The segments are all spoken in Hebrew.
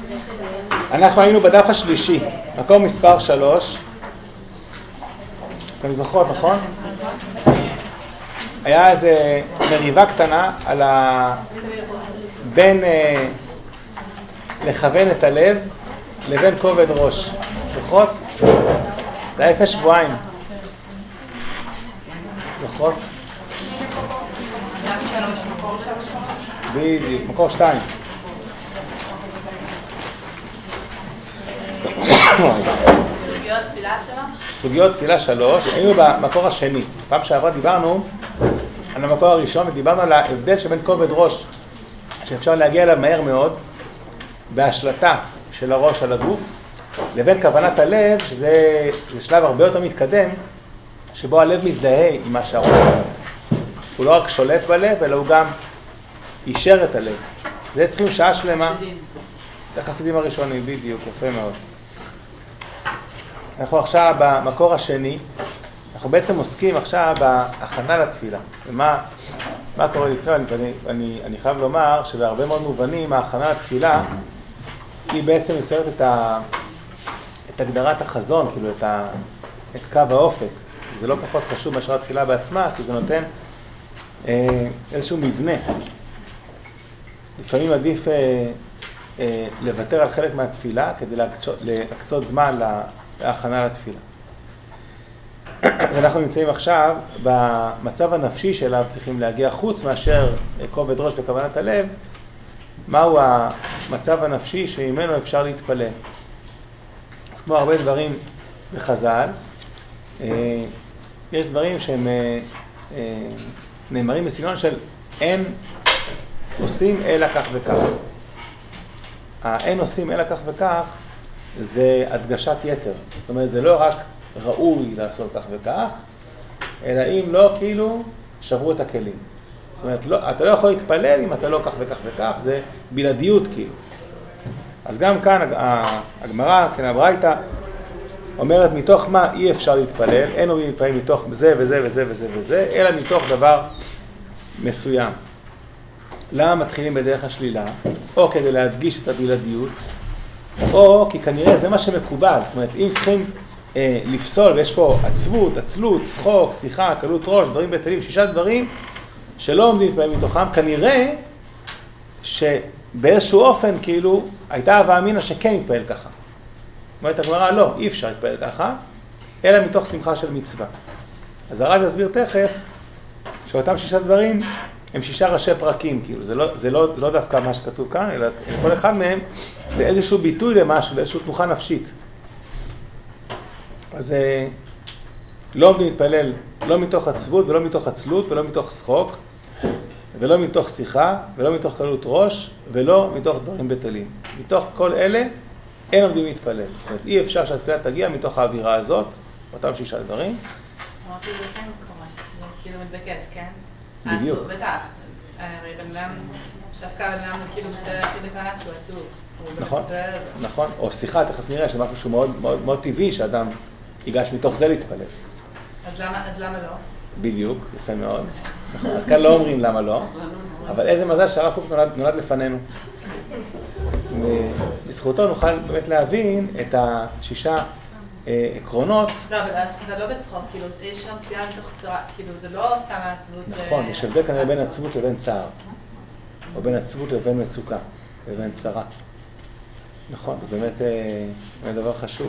אנחנו היינו בדף השלישי, מקום מספר 3. אתם זוכרות, נכון? היה איזה מריבה קטנה על בין לכוון את הלב לבין כובד ראש. זוכרות? זה היה לפני שבועיים. זוכרות? בדיוק, מקור 2. סוגיות תפילה 3? סוגיות תפילה 3, היינו במקור השני. פעם שעברה דיברנו על המקור הראשון ודיברנו על ההבדל שבין כובד ראש, שאפשר להגיע אליו מהר מאוד, בהשלטה של הראש על הגוף, לבין כוונת הלב, שזה שלב הרבה יותר מתקדם, שבו הלב מזדהה עם מה שהראש אומר. הוא לא רק שולט בלב, אלא הוא גם אישר את הלב. זה צריכים שעה שלמה. זה החסידים הראשונים, בדיוק, יפה מאוד. אנחנו עכשיו במקור השני, אנחנו בעצם עוסקים עכשיו בהכנה לתפילה. ומה קורה לפני? אני חייב לומר שבהרבה מאוד מובנים ההכנה לתפילה היא בעצם יוצרת את הגדרת החזון, כאילו את קו האופק. זה לא פחות חשוב מאשר התפילה בעצמה, כי זה נותן איזשהו מבנה. לפעמים עדיף לוותר על חלק מהתפילה כדי להקצות זמן להכנה לתפילה. אז אנחנו נמצאים עכשיו במצב הנפשי שאליו צריכים להגיע חוץ מאשר כובד ראש וכוונת הלב. מהו המצב הנפשי שממנו אפשר להתפלל? אז כמו הרבה דברים בחז"ל, יש דברים שהם נאמרים בסגנון של אין עושים אלא כך וכך. האין עושים אלא כך וכך זה הדגשת יתר. זאת אומרת, זה לא רק ראוי לעשות כך וכך, אלא אם לא, כאילו, שברו את הכלים. זאת אומרת, אתה לא יכול להתפלל אם אתה לא כך וכך וכך, זה בלעדיות כאילו. אז גם כאן הגמרא, כן, הברייתא, אומרת מתוך מה אי אפשר להתפלל, אין אומרים להתפלל מתוך זה וזה וזה וזה וזה, אלא מתוך דבר מסוים. למה מתחילים בדרך השלילה? או כדי להדגיש את הבלעדיות, או כי כנראה זה מה שמקובל. זאת אומרת, אם צריכים לפסול, ויש פה עצבות, עצלות, צחוק, שיחה, קלות ראש, דברים בטלים, 6 דברים שלא עומדים להתפלל מתוכם, כנראה שבאיזשהו אופן כאילו הייתה הווה אמינא שכן יתפלל ככה. זאת אומרת, הגמרא לא, אי אפשר להתפלל ככה, אלא מתוך שמחה של מצווה. אז הרב יסביר תכף שאותם 6 דברים הם 6 ראשי פרקים, כאילו, זה לא דווקא מה שכתוב כאן, אלא כל אחד מהם זה איזשהו ביטוי למשהו, לאיזשהו תנוחה נפשית. אז לא עובדים להתפלל, לא מתוך עצבות ולא מתוך עצלות ולא מתוך שחוק, ולא מתוך שיחה ולא מתוך קלות ראש ולא מתוך דברים בטלים. מתוך כל אלה אין עובדים להתפלל. זאת אומרת, אי אפשר שהתפילה תגיע מתוך האווירה הזאת, אותם 6 דברים. אמרתי, זה כן קורה, כאילו מתבקש, כן? בדיוק. עצוב, בטח. הרי בן אדם, דווקא בן אדם כאילו מתפלל הכי בכלל שהוא עצוב. נכון, נכון. או שיחה, תכף נראה, שזה משהו שהוא מאוד טבעי, שאדם ייגש מתוך זה להתפלל. אז למה לא? בדיוק, יפה מאוד. אז כאן לא אומרים למה לא, אבל איזה מזל שהרב קוק נולד לפנינו. ובזכותו נוכל באמת להבין את 6 עקרונות. לא, אבל לא בצחוק, כאילו, יש שם תפילה מתוך צרה, כאילו, זה לא סתם העצבות. נכון, יש הבדל כנראה בין עצבות לבין צער, או בין עצבות לבין מצוקה, לבין צרה. נכון, זה באמת דבר חשוב.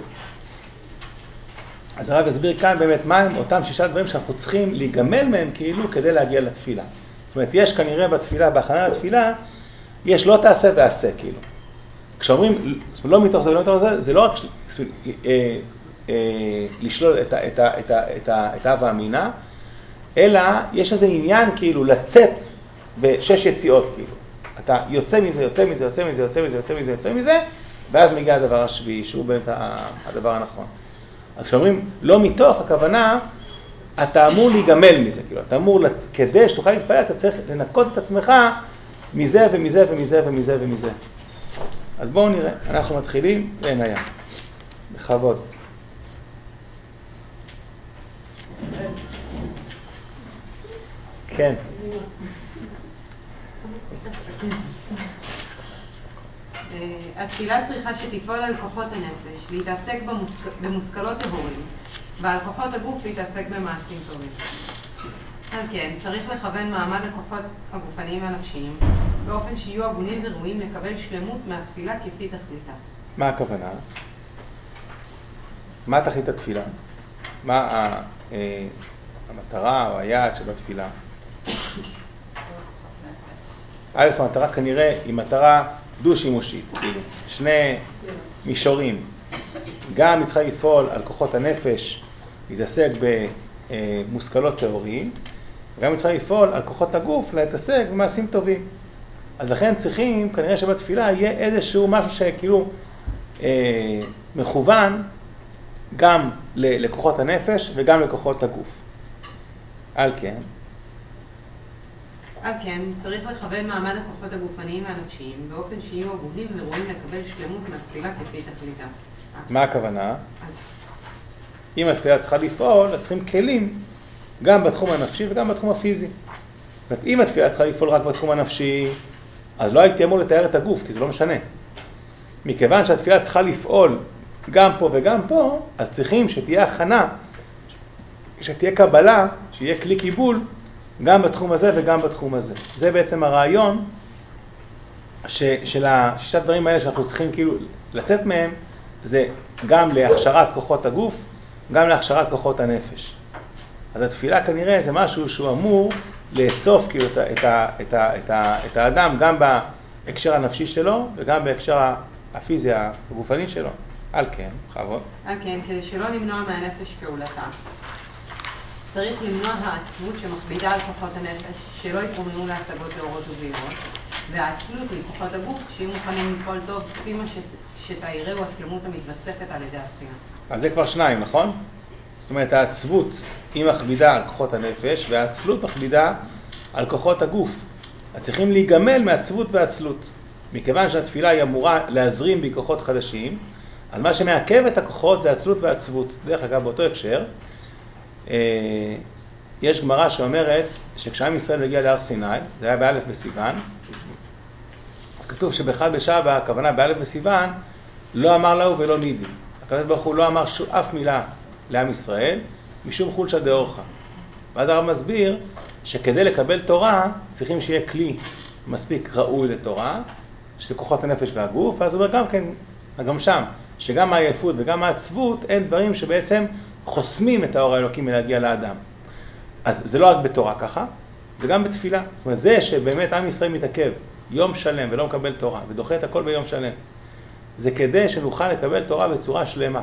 אז הרב יסביר כאן באמת מה הם אותם 6 דברים שאנחנו צריכים להיגמל מהם כאילו כדי להגיע לתפילה. זאת אומרת, יש כנראה בתפילה, בהכנה לתפילה, יש לא תעשה ועשה כאילו. כשאומרים, לא מתוך זה ולא מתוך זה, זה לא רק לשלול את ההווה אמינא, אלא יש איזה עניין כאילו לצאת ב6 יציאות כאילו. אתה יוצא מזה, יוצא מזה, יוצא מזה, יוצא מזה, יוצא מזה, יוצא מזה, ואז מגיע הדבר השביעי, שהוא באמת הדבר הנכון. אז כשאומרים לא מתוך, הכוונה, אתה אמור להיגמל מזה, כאילו, אתה אמור, כדי שתוכל להתפלל, אתה צריך לנקות את עצמך מזה ומזה ומזה ומזה ומזה. אז בואו נראה, אנחנו מתחילים בעינייה, בכבוד. כן. התפילה צריכה שתפעול על כוחות הנפש, להתעסק במושכלות טהורים, ועל כוחות הגוף להתעסק במעשים טובים. על כן, צריך לכוון מעמד הכוחות הגופניים והנפשיים, באופן שיהיו הגונים וראויים לקבל שלמות מהתפילה כפי תכליתה. מה הכוונה? מה תכלית התפילה? מה המטרה או היעד שבתפילה? א', המטרה כנראה היא מטרה דו-שימושית, כאילו, שני מישורים. גם היא צריכה לפעול על כוחות הנפש, להתעסק במושכלות טהוריים, וגם היא צריכה לפעול על כוחות הגוף, להתעסק במעשים טובים. אז לכן צריכים, כנראה שבתפילה יהיה איזשהו משהו שכאילו מכוון גם לכוחות הנפש וגם לכוחות הגוף. על כן. על כן, צריך לכוון מעמד הכוחות הגופניים והנפשיים, באופן שיהיו הגונים וראויים לקבל שלמות מהתפילה כפי תכליתה. מה הכוונה? אם התפילה צריכה לפעול, אז צריכים כלים גם בתחום הנפשי וגם בתחום הפיזי. אם התפילה צריכה לפעול רק בתחום הנפשי, אז לא הייתי אמור לתאר את הגוף, כי זה לא משנה. מכיוון שהתפילה צריכה לפעול גם פה וגם פה, אז צריכים שתהיה הכנה, שתהיה קבלה, שיהיה כלי קיבול, גם בתחום הזה וגם בתחום הזה. זה בעצם הרעיון של השישה דברים האלה שאנחנו צריכים כאילו לצאת מהם, זה גם להכשרת כוחות הגוף, גם להכשרת כוחות הנפש. אז התפילה כנראה זה משהו שהוא אמור לאסוף כאילו את האדם גם בהקשר הנפשי שלו וגם בהקשר הפיזי הגופני שלו. על כן, חבות. על כן, כדי שלא למנוע מהנפש פעולתה. צריך למנוע העצבות שמכבידה על כוחות הנפש, שלא יתרומנו להשגות לאורות ובהירות, והעצלות מכוחות הגוף, שיהיו מוכנים לפעול טוב כפי מה שתאירהו השלמות המתווספת על ידי התפילה. אז זה כבר שניים, נכון? זאת אומרת, העצבות היא מכבידה על כוחות הנפש, והעצלות מכבידה על כוחות הגוף. אז צריכים להיגמל מעצבות ועצלות. מכיוון שהתפילה היא אמורה להזרים בי כוחות חדשים, אז מה שמעכב את הכוחות זה עצלות ועצבות. דרך אגב, באותו הקשר, יש גמרא שאומרת שכשעם ישראל הגיע להר סיני, זה היה באלף בסיוון, אז כתוב שבאחד בשבע, הכוונה באלף בסיוון, לא אמר לו ולא נידי. הקדוש ברוך הוא לא אמר אף מילה לעם ישראל, משום חולשא דאורחא. ואז הרב מסביר שכדי לקבל תורה, צריכים שיהיה כלי מספיק ראוי לתורה, שזה כוחות הנפש והגוף, ואז הוא אומר גם כן, גם שם, שגם העייפות וגם העצבות, הם דברים שבעצם חוסמים את האור האלוקי מלהגיע לאדם. אז זה לא רק בתורה ככה, זה גם בתפילה. זאת אומרת, זה שבאמת עם ישראל מתעכב יום שלם ולא מקבל תורה, ודוחה את הכל ביום שלם, זה כדי שנוכל לקבל תורה בצורה שלמה.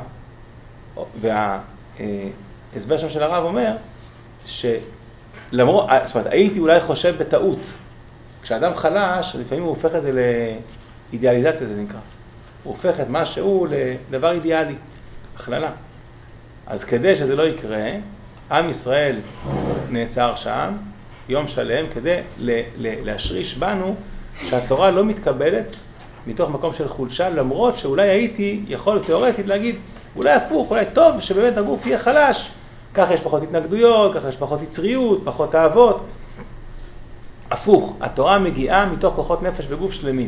וההסבר שם של הרב אומר, שלמרות, זאת אומרת, הייתי אולי חושב בטעות, כשאדם חלש, לפעמים הוא הופך את זה לאידיאליזציה, זה נקרא. הוא הופך את משהו לדבר אידיאלי, הכללה. אז כדי שזה לא יקרה, עם ישראל נעצר שם, יום שלם, כדי להשריש בנו שהתורה לא מתקבלת מתוך מקום של חולשה, למרות שאולי הייתי יכול תיאורטית להגיד, אולי הפוך, אולי טוב שבאמת הגוף יהיה חלש, ככה יש פחות התנגדויות, ככה יש פחות יצריות, פחות תאוות. הפוך, התורה מגיעה מתוך כוחות נפש וגוף שלמים.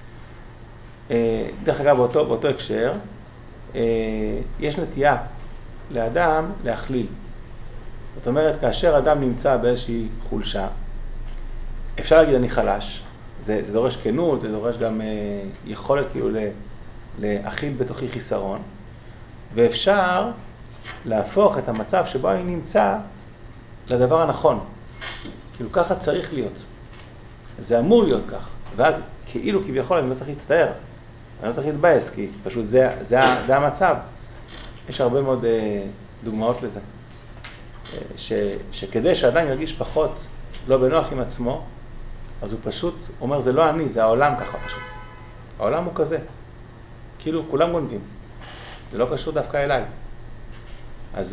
דרך אגב, באותו הקשר, יש נטייה לאדם להכליל. זאת אומרת, כאשר אדם נמצא באיזושהי חולשה, אפשר להגיד אני חלש, זה דורש כנות, זה דורש גם יכולת כאילו להכיל בתוכי חיסרון, ואפשר להפוך את המצב שבו אני נמצא לדבר הנכון. כאילו ככה צריך להיות. זה אמור להיות כך. ואז כאילו כביכול אני לא צריך להצטער, אני לא צריך להתבאס, כי פשוט זה המצב. יש הרבה מאוד דוגמאות לזה. שכדי שאדם ירגיש פחות לא בנוח עם עצמו, אז הוא פשוט אומר, זה לא אני, זה העולם ככה פשוט. העולם הוא כזה. כאילו כולם גונבים. זה לא קשור דווקא אליי. אז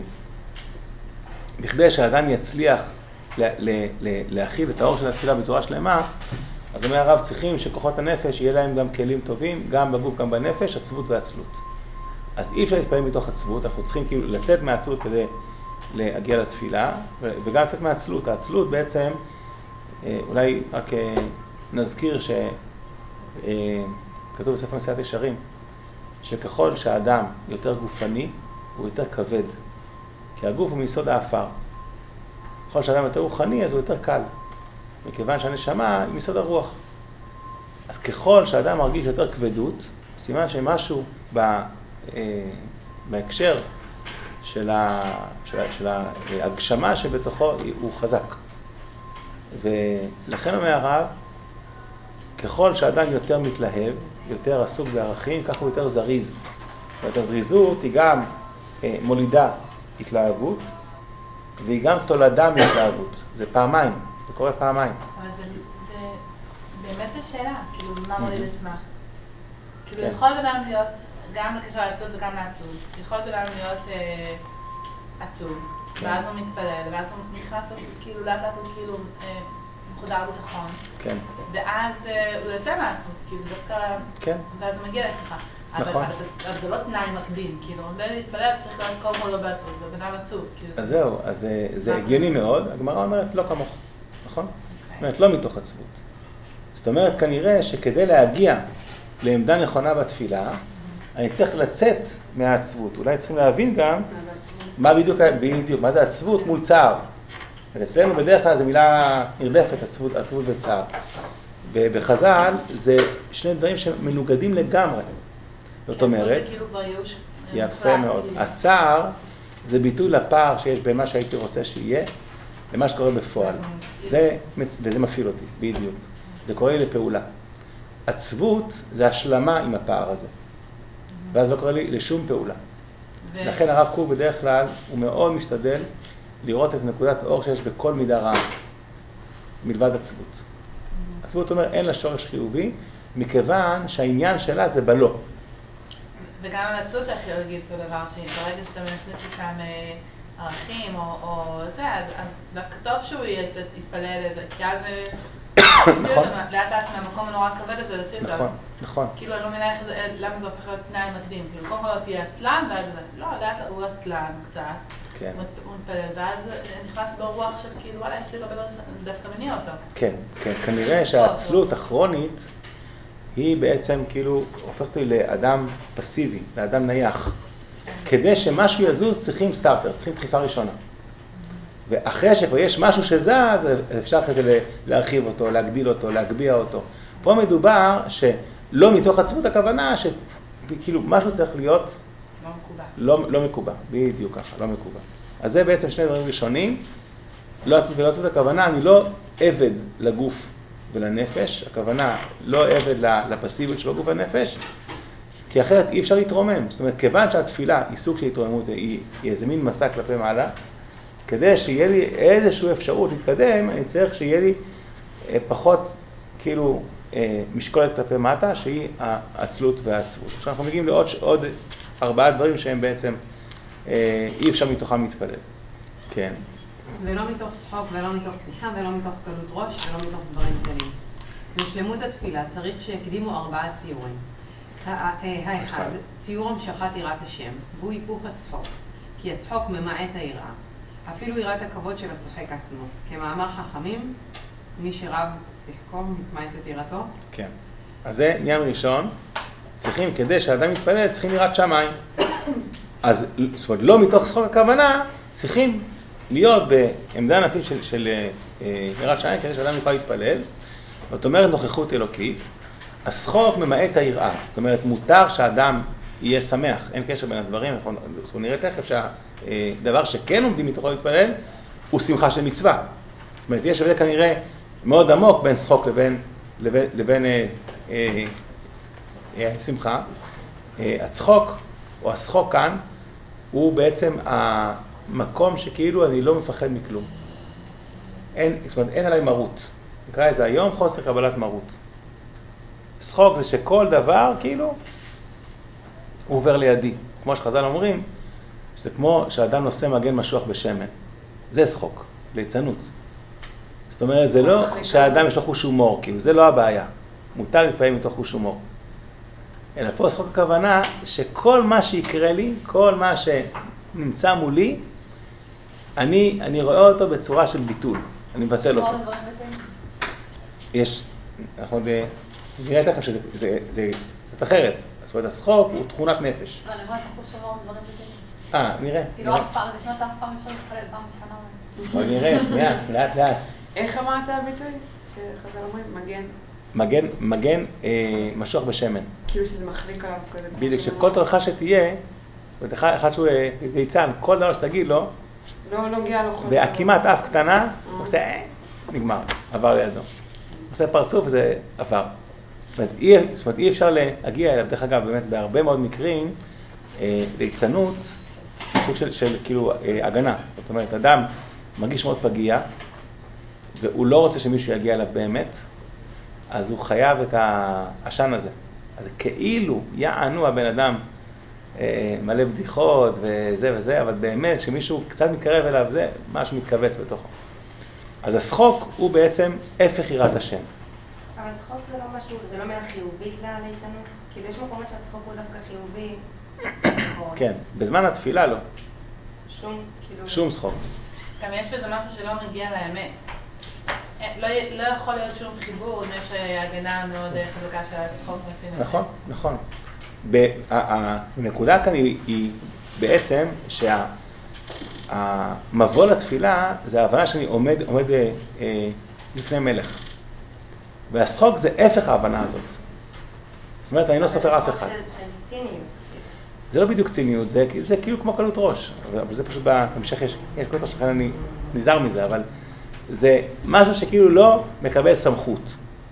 בכדי שהאדם יצליח להכיל את האור של התפילה בצורה שלמה, אז אומר הרב, צריכים שכוחות הנפש יהיה להם גם כלים טובים, גם בגוף, גם בנפש, עצבות ועצלות. אז אי אפשר להתפעם מתוך עצבות, אנחנו צריכים כאילו לצאת מהעצלות כדי להגיע לתפילה, וגם לצאת מהעצלות. העצלות בעצם, אולי רק נזכיר שכתוב כתוב בספר מסילת ישרים, שככל שהאדם יותר גופני, הוא יותר כבד. כי הגוף הוא מיסוד האפר. ככל שהאדם יותר רוחני, אז הוא יותר קל. מכיוון שהנשמה היא מיסוד הרוח. אז ככל שהאדם מרגיש יותר כבדות, סימן שמשהו בהקשר של ההגשמה שבתוכו הוא חזק. ולכן אומר הרב, ככל שהאדם יותר מתלהב, יותר עסוק בערכים, כך הוא יותר זריז. זאת הזריזות היא גם מולידה התלהבות, והיא גם תולדה מהתלהבות. זה פעמיים, זה קורה פעמיים. אבל זה באמת זו שאלה, כאילו, מה מוליד את מה? כאילו, יכול בן להיות גם בקשר לעצות וגם לעצות. יכול בן להיות עצוב, ואז הוא מתפלל, ואז הוא נכנס, כאילו, לאט לאט הוא כאילו מחודר ביטחון. כן. ואז הוא יוצא מהעצות, כאילו, דווקא... כן. ואז הוא מגיע לשיחה. נכון. אבל זה לא תנאי מקדים, כאילו, להתפלל צריך להיות כל מולו בעצות, ובן אדם עצוב. אז זהו, אז זה הגיוני מאוד. הגמרא אומרת, לא כמוך, נכון? זאת אומרת, לא מתוך עצבות. זאת אומרת, כנראה שכדי להגיע לעמדה נכונה בתפילה, אני צריך לצאת מהעצבות. אולי צריכים להבין גם מה בדיוק, מה זה עצבות מול צער. אצלנו בדרך כלל זו מילה נרדפת, עצבות וצער. בחז"ל זה שני דברים שמנוגדים לגמרי. זאת אומרת, יפה מאוד. הצער זה ביטוי לפער שיש בין מה שהייתי רוצה שיהיה למה שקורה בפועל. וזה מפעיל אותי, בדיוק. זה קורה לי לפעולה. עצבות זה השלמה עם הפער הזה. ואז לא קורה לי לשום פעולה. לכן הרב קוק בדרך כלל הוא מאוד משתדל לראות את נקודת האור שיש בכל מידה רעה, מלבד עצבות. עצבות אומר אין לה שורש חיובי, מכיוון שהעניין שלה זה בלא. וגם על עצות אתה יכול להגיד אותו דבר, שברגע שאתה מכניס לשם ערכים או זה, אז דווקא טוב שהוא יתפלל לזה, כי אז יוציא אותו לאט לאט מהמקום הנורא הכבד הזה, יוציא אותו. נכון, נכון. כאילו אני לא מבינה למה זה הופך להיות תנאי מקדים, כאילו קודם כל לא תהיה עצלן, ואז לא, לאט לאט הוא עצלן קצת, הוא מתפלל, ואז נכנס ברוח של כאילו, וואלה, יש לי רבי דווקא מניע אותו. כן, כן, כנראה שהעצלות הכרונית היא בעצם כאילו הופכת לי לאדם פסיבי, לאדם נייח. כדי שמשהו יזוז צריכים סטארטר, צריכים דחיפה ראשונה. ואחרי שכבר יש משהו שזז, אפשר אחרי זה להרחיב אותו, להגדיל אותו, להגביע אותו. פה מדובר שלא מתוך עצבות הכוונה, שכאילו משהו צריך להיות לא מקובע, בדיוק ככה, לא מקובע. אז זה בעצם שני דברים ראשונים. לא עצבות הכוונה, אני לא עבד לגוף ולנפש, הכוונה לא עבד לפסיביות של הגוף והנפש, כי אחרת אי אפשר להתרומם. זאת אומרת, כיוון שהתפילה היא סוג של התרוממות, היא איזה מין מסע כלפי מעלה, כדי שיהיה לי איזושהי אפשרות להתקדם, אני צריך שיהיה לי פחות כאילו משקולת כלפי מטה, שהיא העצלות והעצבות. עכשיו אנחנו מגיעים לעוד 4 דברים שהם בעצם אי אפשר מתוכם להתפלל. כן. ולא מתוך שחוק, ולא מתוך שיחה, ולא מתוך קלות ראש, ולא מתוך דברים קלים. לשלמות התפילה צריך שיקדימו 4 ציורים. האחד, ציור המשכת יראת השם, והוא היפוך השחוק, כי השחוק ממעט היראה. אפילו יראת הכבוד של השוחק עצמו. כמאמר חכמים, מי שרב שחקו מתמעט את יראתו. כן. אז זה עניין ראשון. צריכים, כדי שהאדם יתפלל, צריכים יראת שמיים. אז, זאת אומרת, לא מתוך שחוק הכוונה, צריכים להיות בעמדה נפשית של יראת שמיים, כדי שהאדם יוכל להתפלל. זאת אומרת, נוכחות אלוקית. השחוק ממעט היראה. זאת אומרת, מותר שהאדם יהיה שמח. אין קשר בין הדברים. אנחנו נראה תכף שהדבר שכן עומדים מתוכו להתפלל, הוא שמחה של מצווה. זאת אומרת, יש הבדל כנראה מאוד עמוק בין שחוק לבין שמחה. הצחוק, או השחוק כאן, הוא בעצם המקום שכאילו אני לא מפחד מכלום. זאת אומרת, אין עליי מרות. נקרא איזה היום חוסר קבלת מרות. שחוק זה שכל דבר, כאילו, הוא עובר לידי. כמו שחז"ל אומרים, שזה כמו שאדם נושא מגן משוח בשמן. זה שחוק, ליצנות. זאת אומרת, זה לא שהאדם יש לו חוש הומור, כאילו, זה לא הבעיה. מותר להתפעל מתוך חוש הומור. אלא פה שחוק הכוונה שכל מה שיקרה לי, כל מה שנמצא מולי, אני רואה אותו בצורה של ביטול. אני מבטל אותו. יש, אנחנו נראה תכף שזה קצת אחרת. זאת אומרת, השחוק הוא תכונת נפש. לא, אני אומרת, אחוז שבור דברים בטלים. נראה. כאילו, אף פעם, לפני שאף פעם אפשר להתפלל פעם בשנה. בוא נראה, שנייה, לאט לאט. איך אמרת הביטוי? שחז"ל אומרים, מגן משוח בשמן. כאילו שזה מחליק עליו כזה. בדיוק, שכל תורך שתהיה, זאת אומרת, אחד שהוא ליצן, כל דבר שתגיד לו, לא נוגע לו חול. בהקימת אף קטנה, הוא עושה, נגמר, עבר לידו. עושה פרצוף וזה עבר. זאת אומרת, אי אפשר להגיע אליו, דרך אגב, באמת, בהרבה מאוד מקרים, ליצנות, סוג של כאילו הגנה. זאת אומרת, אדם מרגיש מאוד פגיע, והוא לא רוצה שמישהו יגיע אליו באמת, אז הוא חייב את העשן הזה. אז כאילו יענו הבן אדם מלא בדיחות וזה וזה, אבל באמת כשמישהו קצת מתקרב אליו, זה משהו מתכווץ בתוכו. אז השחוק הוא בעצם הפך יראת השם. אבל שחוק זה לא משהו, זה לא מילה חיובית ליצנות? כאילו יש מקומות שהשחוק הוא דווקא חיובי. כן, בזמן התפילה לא. כאילו... שום שחוק. גם יש בזה משהו שלא מגיע לאמת. לא יכול להיות שום חיבור אם יש הגנה מאוד חזקה של הצחוק רצינו. נכון, נכון. הנקודה כאן היא בעצם שהמבוא לתפילה זה ההבנה שאני עומד לפני מלך. והשחוק זה הפך ההבנה הזאת. זאת אומרת, אני לא סופר אף אחד. של ציניות. זה לא בדיוק ציניות, זה כאילו כמו קלות ראש. אבל זה פשוט בהמשך יש קלות ראש, לכן אני נזהר מזה, אבל זה משהו שכאילו לא מקבל סמכות.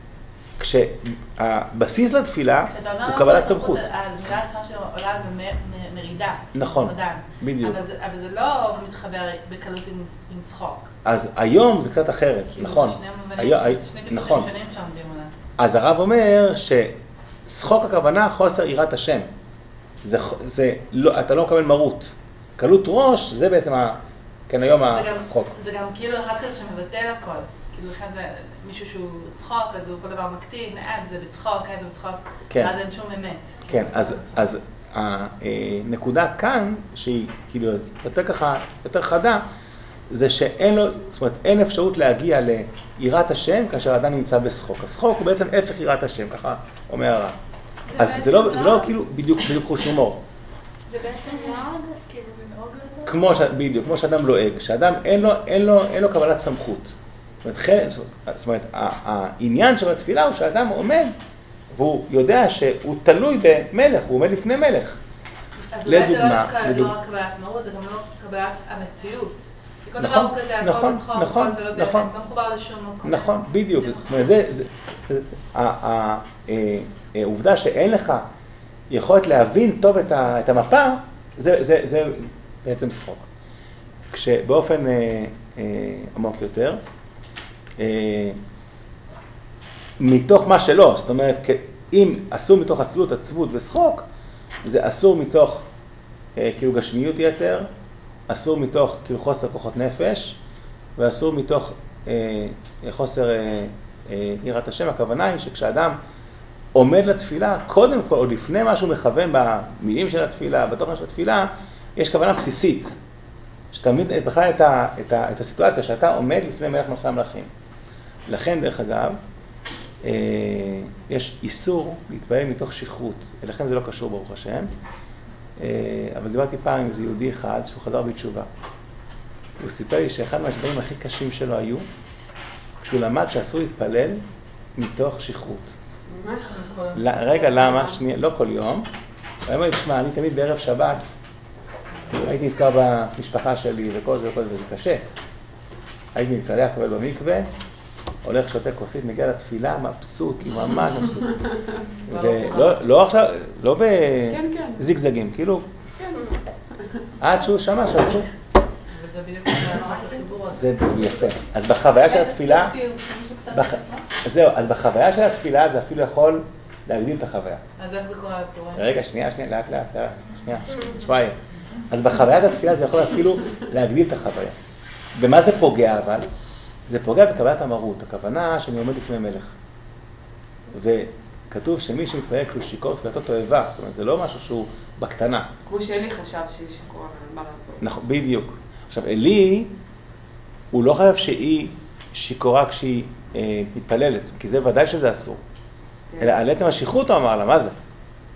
כשהבסיס לתפילה הוא קבלת סמכות. המילה הראשונה שעולה זה מרידה. נכון, בדיוק. אבל זה לא מתחבר בקלות עם שחוק. אז היום זה קצת אחרת, נכון. זה שני טיפולים שונים שעומדים עליו. אז הרב אומר ששחוק הכוונה חוסר יראת השם. אתה לא מקבל מרות. קלות ראש זה בעצם היום השחוק. זה גם כאילו אחד כזה שמבטל הכל. כאילו לכן זה מישהו שהוא צחוק, אז הוא כל דבר מקטין, זה בצחוק, זה בצחוק, ואז אין שום אמת. כן, אז הנקודה כאן, שהיא כאילו יותר ככה, יותר חדה, זה שאין לו, זאת אומרת, אין אפשרות להגיע ליראת השם כאשר האדם נמצא בשחוק. השחוק הוא בעצם הפך יראת השם, ככה אומר הרב. אז זה לא כאילו בדיוק חוש הומור. זה בעצם מאוד, כאילו במאוג לזה? בדיוק, כמו שאדם לועג, שאדם אין לו קבלת סמכות. זאת אומרת, העניין של התפילה הוא שאדם עומד, והוא יודע שהוא תלוי במלך, הוא עומד לפני מלך. אז אולי זה לא רק קבלת מרות, זה גם לא קבלת המציאות. כל דבר הוא כזה, הכל בצחוק, הכל זה לא באמת, לא מחובר לשום מקום. נכון, בדיוק. זאת אומרת, העובדה שאין לך יכולת להבין טוב את המפה, זה בעצם שחוק. כשבאופן עמוק יותר, מתוך מה שלא, זאת אומרת, אם אסור מתוך עצלות, עצבות ושחוק, זה אסור מתוך כאילו גשמיות יתר, אסור מתוך כאילו חוסר כוחות נפש, ואסור מתוך חוסר יראת השם. הכוונה היא שכשאדם עומד לתפילה, קודם כל, עוד לפני מה שהוא מכוון במילים של התפילה, בתוכן של התפילה, יש כוונה בסיסית, שתמיד בכלל את הסיטואציה שאתה עומד לפני מלך מלכי המלכים. לכן, דרך אגב, יש איסור להתפעל מתוך שכרות, ולכן זה לא קשור ברוך השם. אבל דיברתי פעם עם איזה יהודי אחד שהוא חזר בתשובה. הוא סיפר לי שאחד מהשברים הכי קשים שלו היו, כשהוא למד שאסור להתפלל מתוך שכרות. רגע, למה? שנייה, לא כל יום. הוא אומר לי, תשמע, אני תמיד בערב שבת, הייתי נזכר במשפחה שלי וכל זה וכל זה, וזה קשה. הייתי מתפלח, טובל במקווה, הולך שותה כוסית, מגיע לתפילה, מבסוט, כאילו ממש מבסוט. ולא עכשיו, לא בזיגזגים, כאילו, עד שהוא שמע שאסור. וזה בדיוק החיבור הזה. זה יפה. אז בחוויה של התפילה, זהו, אז בחוויה של התפילה זה אפילו יכול להגדיל את החוויה. אז איך זה קורה בפורים? רגע, שנייה, לאט, שנייה, שוויה. אז בחוויית התפילה זה יכול אפילו להגדיל את החוויה. במה זה פוגע אבל? זה פוגע בקבלת המרות, הכוונה שאני עומד לפני מלך. וכתוב שמי שמתפלל כאילו שיכור, תפילתו תועבה, זאת אומרת, זה לא משהו שהוא בקטנה. כמו שאלי חשב שהיא שיכורה, אבל מה לעשות? נכון, בדיוק. עכשיו, אלי, הוא לא חייב שהיא שיכורה כשהיא מתפללת, כי זה ודאי שזה אסור. אלא על עצם השכרות הוא אמר לה, מה זה?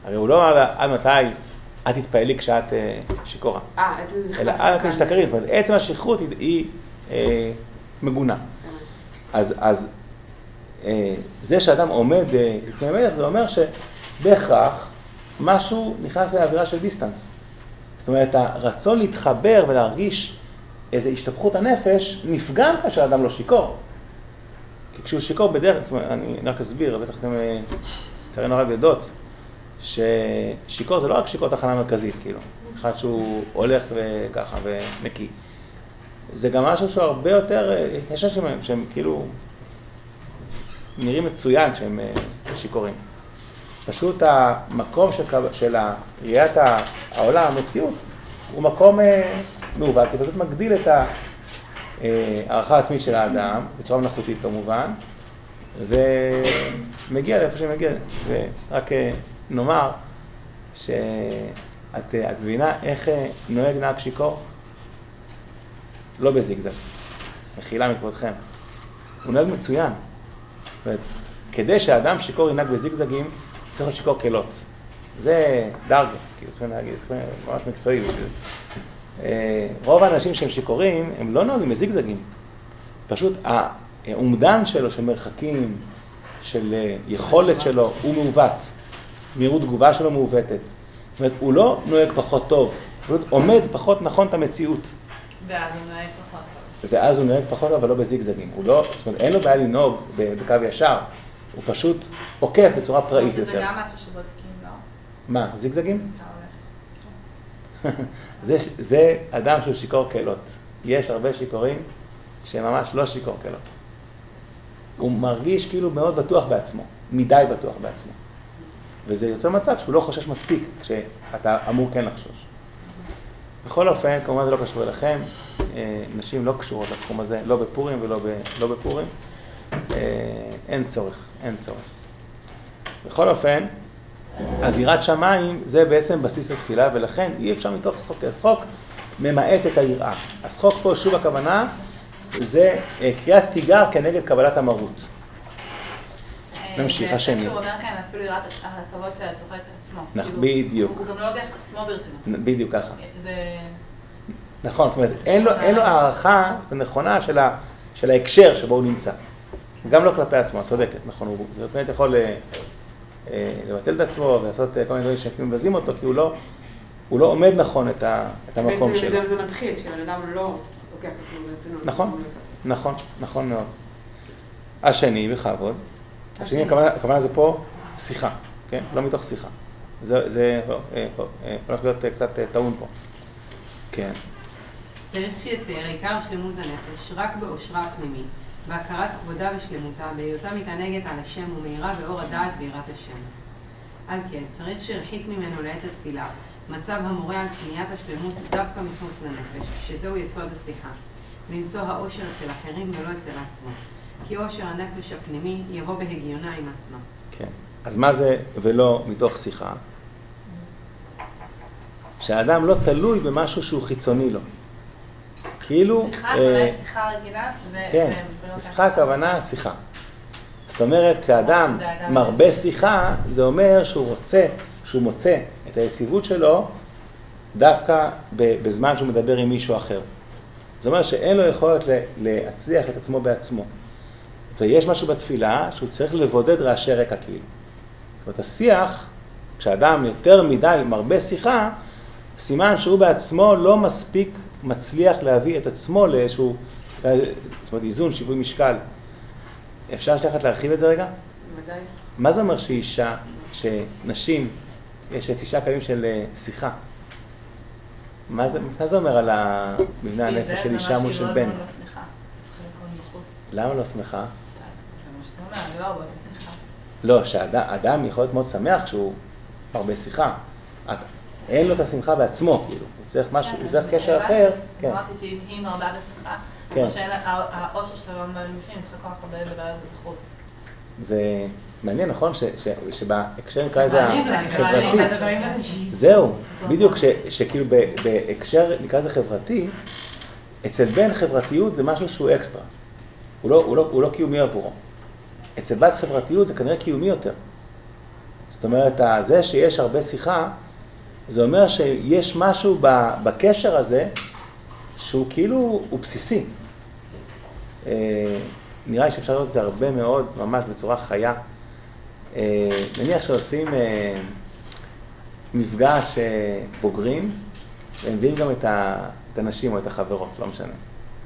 הרי הוא לא אמר לה, עד מתי את תתפעלי כשאת שיכורה. איזה נכנס אלא עד מתי שתכרי, זאת אומרת, עצם השכרות היא מגונה. אז זה שאדם עומד לפני מלך, זה אומר שבהכרח משהו נכנס לאווירה של דיסטנס. זאת אומרת, הרצון להתחבר ולהרגיש איזו השתפכות הנפש נפגם כאשר אדם לא שיקור. כי כשהוא שיקור בדרך, זאת אומרת, אני רק אסביר, בטח אתם תראינו הרב יודעות, ששיקור זה לא רק שיקור תחנה מרכזית, כאילו, אחד שהוא הולך וככה ונקי. זה גם משהו שהוא הרבה יותר, יש אנשים שהם כאילו נראים מצוין כשהם שיקורים. פשוט המקום של ראיית העולם, המציאות, הוא מקום מעוות, כי פשוט מגדיל את הערכה העצמית של האדם, בצורה מלאכותית כמובן, ומגיע לאיפה שמגיע. ורק נאמר שאת מבינה איך נוהג נהג שיקור? לא בזיגזג, מחילה מכבודכם. הוא נוהג מצוין. כדי שהאדם שיקור ינהג בזיגזגים, צריך להיות שיקור קלות. זה דרגה, כאילו צריכים להגיד, זה ממש מקצועי. רוב האנשים שהם שיקורים, הם לא נוהגים בזיגזגים. פשוט האומדן שלו, של מרחקים, של יכולת שלו, הוא מעוות. מהירות תגובה שלו מעוותת. זאת אומרת, הוא לא נוהג פחות טוב, הוא עומד פחות נכון את המציאות. ואז הוא נוהג פחות טוב. ואז הוא נוהג פחות טוב, אבל לא בזיגזגים. הוא לא, זאת אומרת, אין לו בעיה לנהוג בקו ישר. הוא פשוט עוקף בצורה פראית יותר. שזה גם משהו שבודקים, לא? מה, זיגזגים? אתה הולך. זה אדם שהוא שיקור קלות. יש הרבה שיקורים שממש לא שיקור קלות. הוא מרגיש כאילו מאוד בטוח בעצמו, מדי בטוח בעצמו. וזה יוצא מצב שהוא לא חושש מספיק כשאתה אמור כן לחשוש. בכל אופן, כמובן זה לא קשור אליכם, נשים לא קשורות לתחום הזה, לא בפורים ולא בפורים. אין צורך. בכל אופן, אז יראת שמיים זה בעצם בסיס התפילה, ולכן אי אפשר מתוך שחוק, כי השחוק ממעט את היראה. השחוק פה, שוב הכוונה, זה קריאת תיגר כנגד קבלת המרות. נמשיך, השני. הוא אומר כאן אפילו יראת הכבוד של הצוחק עצמו. בדיוק. הוא גם לא לוקח את עצמו ברצינות. בדיוק ככה. זה... נכון, זאת אומרת, אין לו הערכה נכונה של ההקשר שבו הוא נמצא. גם לא כלפי עצמו, את צודקת, נכון, הוא באמת יכול לבטל את עצמו ולעשות כל מיני דברים שמבזים אותו, כי הוא לא עומד נכון את המקום שלו. בעצם זה מתחיל, שבן אדם לא לוקח את עצמו ברצינות. נכון מאוד. השני, בכבוד. השני, הכוונה זה פה שיחה, כן? לא מתוך שיחה. זה הולך להיות קצת טעון פה. כן. צריך שיצייר עיקר שלמות הנפש רק באושרה הפנימית, בהכרת כבודה ושלמותה, בהיותה מתענגת על השם ומאירה באור הדעת ויראת השם. על כן, צריך שירחיק ממנו לעת התפילה, מצב המורה על קניית השלמות דווקא מחוץ לנפש, שזהו יסוד השיחה, למצוא האושר אצל אחרים ולא אצל עצמו. כי אושר הנפש הפנימי יבוא בהגיונה עם עצמה. כן. אז מה זה ולא מתוך שיחה? שהאדם לא תלוי במשהו שהוא חיצוני לו. כאילו... שיחה רגילה? כן, שיחה הכוונה שיחה. זאת אומרת, כשאדם מרבה שיחה, זה אומר שהוא מוצא את היציבות שלו דווקא בזמן שהוא מדבר עם מישהו אחר. זאת אומרת שאין לו יכולת להצליח את עצמו בעצמו. ויש משהו בתפילה שהוא צריך לבודד רעשי רקע כאילו. זאת אומרת, השיח, כשאדם יותר מדי מרבה שיחה, סימן שהוא בעצמו לא מספיק מצליח להביא את עצמו לאיזשהו, זאת אומרת, איזון, שיווי משקל. אפשר שלכת להרחיב את זה רגע? בוודאי. מה זה אומר שאישה, שנשים, יש 9 קווים של שיחה? מה זה אומר על המבנה הנפש של אישה מול של בן? למה לא שמחה? אני לא הרבה שמחה. לא, שהאדם יכול להיות מאוד שמח כשהוא הרבה שיחה. אין לו את השמחה בעצמו, כאילו. הוא צריך משהו, הוא צריך קשר אחר. אמרתי שאם הרבה בשמחה, או שהאושר שלו לא מבפנים, צריך כל כך הרבה לדבר על זה בחוץ. זה מעניין, נכון? שבהקשר נקרא לזה החברתי. זהו, בדיוק, שכאילו בהקשר נקרא לזה חברתי, אצל בן חברתיות זה משהו שהוא אקסטרה. הוא לא קיומי עבורו. אצל בת חברתיות זה כנראה קיומי יותר. זאת זאת אומרת, זה שיש הרבה שיחה, זה אומר שיש משהו בקשר הזה, שהוא כאילו, הוא בסיסי. נראה לי שאפשר לראות את זה הרבה מאוד, ממש בצורה חיה. נניח שעושים מפגש בוגרים, ומביאים גם את הנשים או את החברות, לא משנה.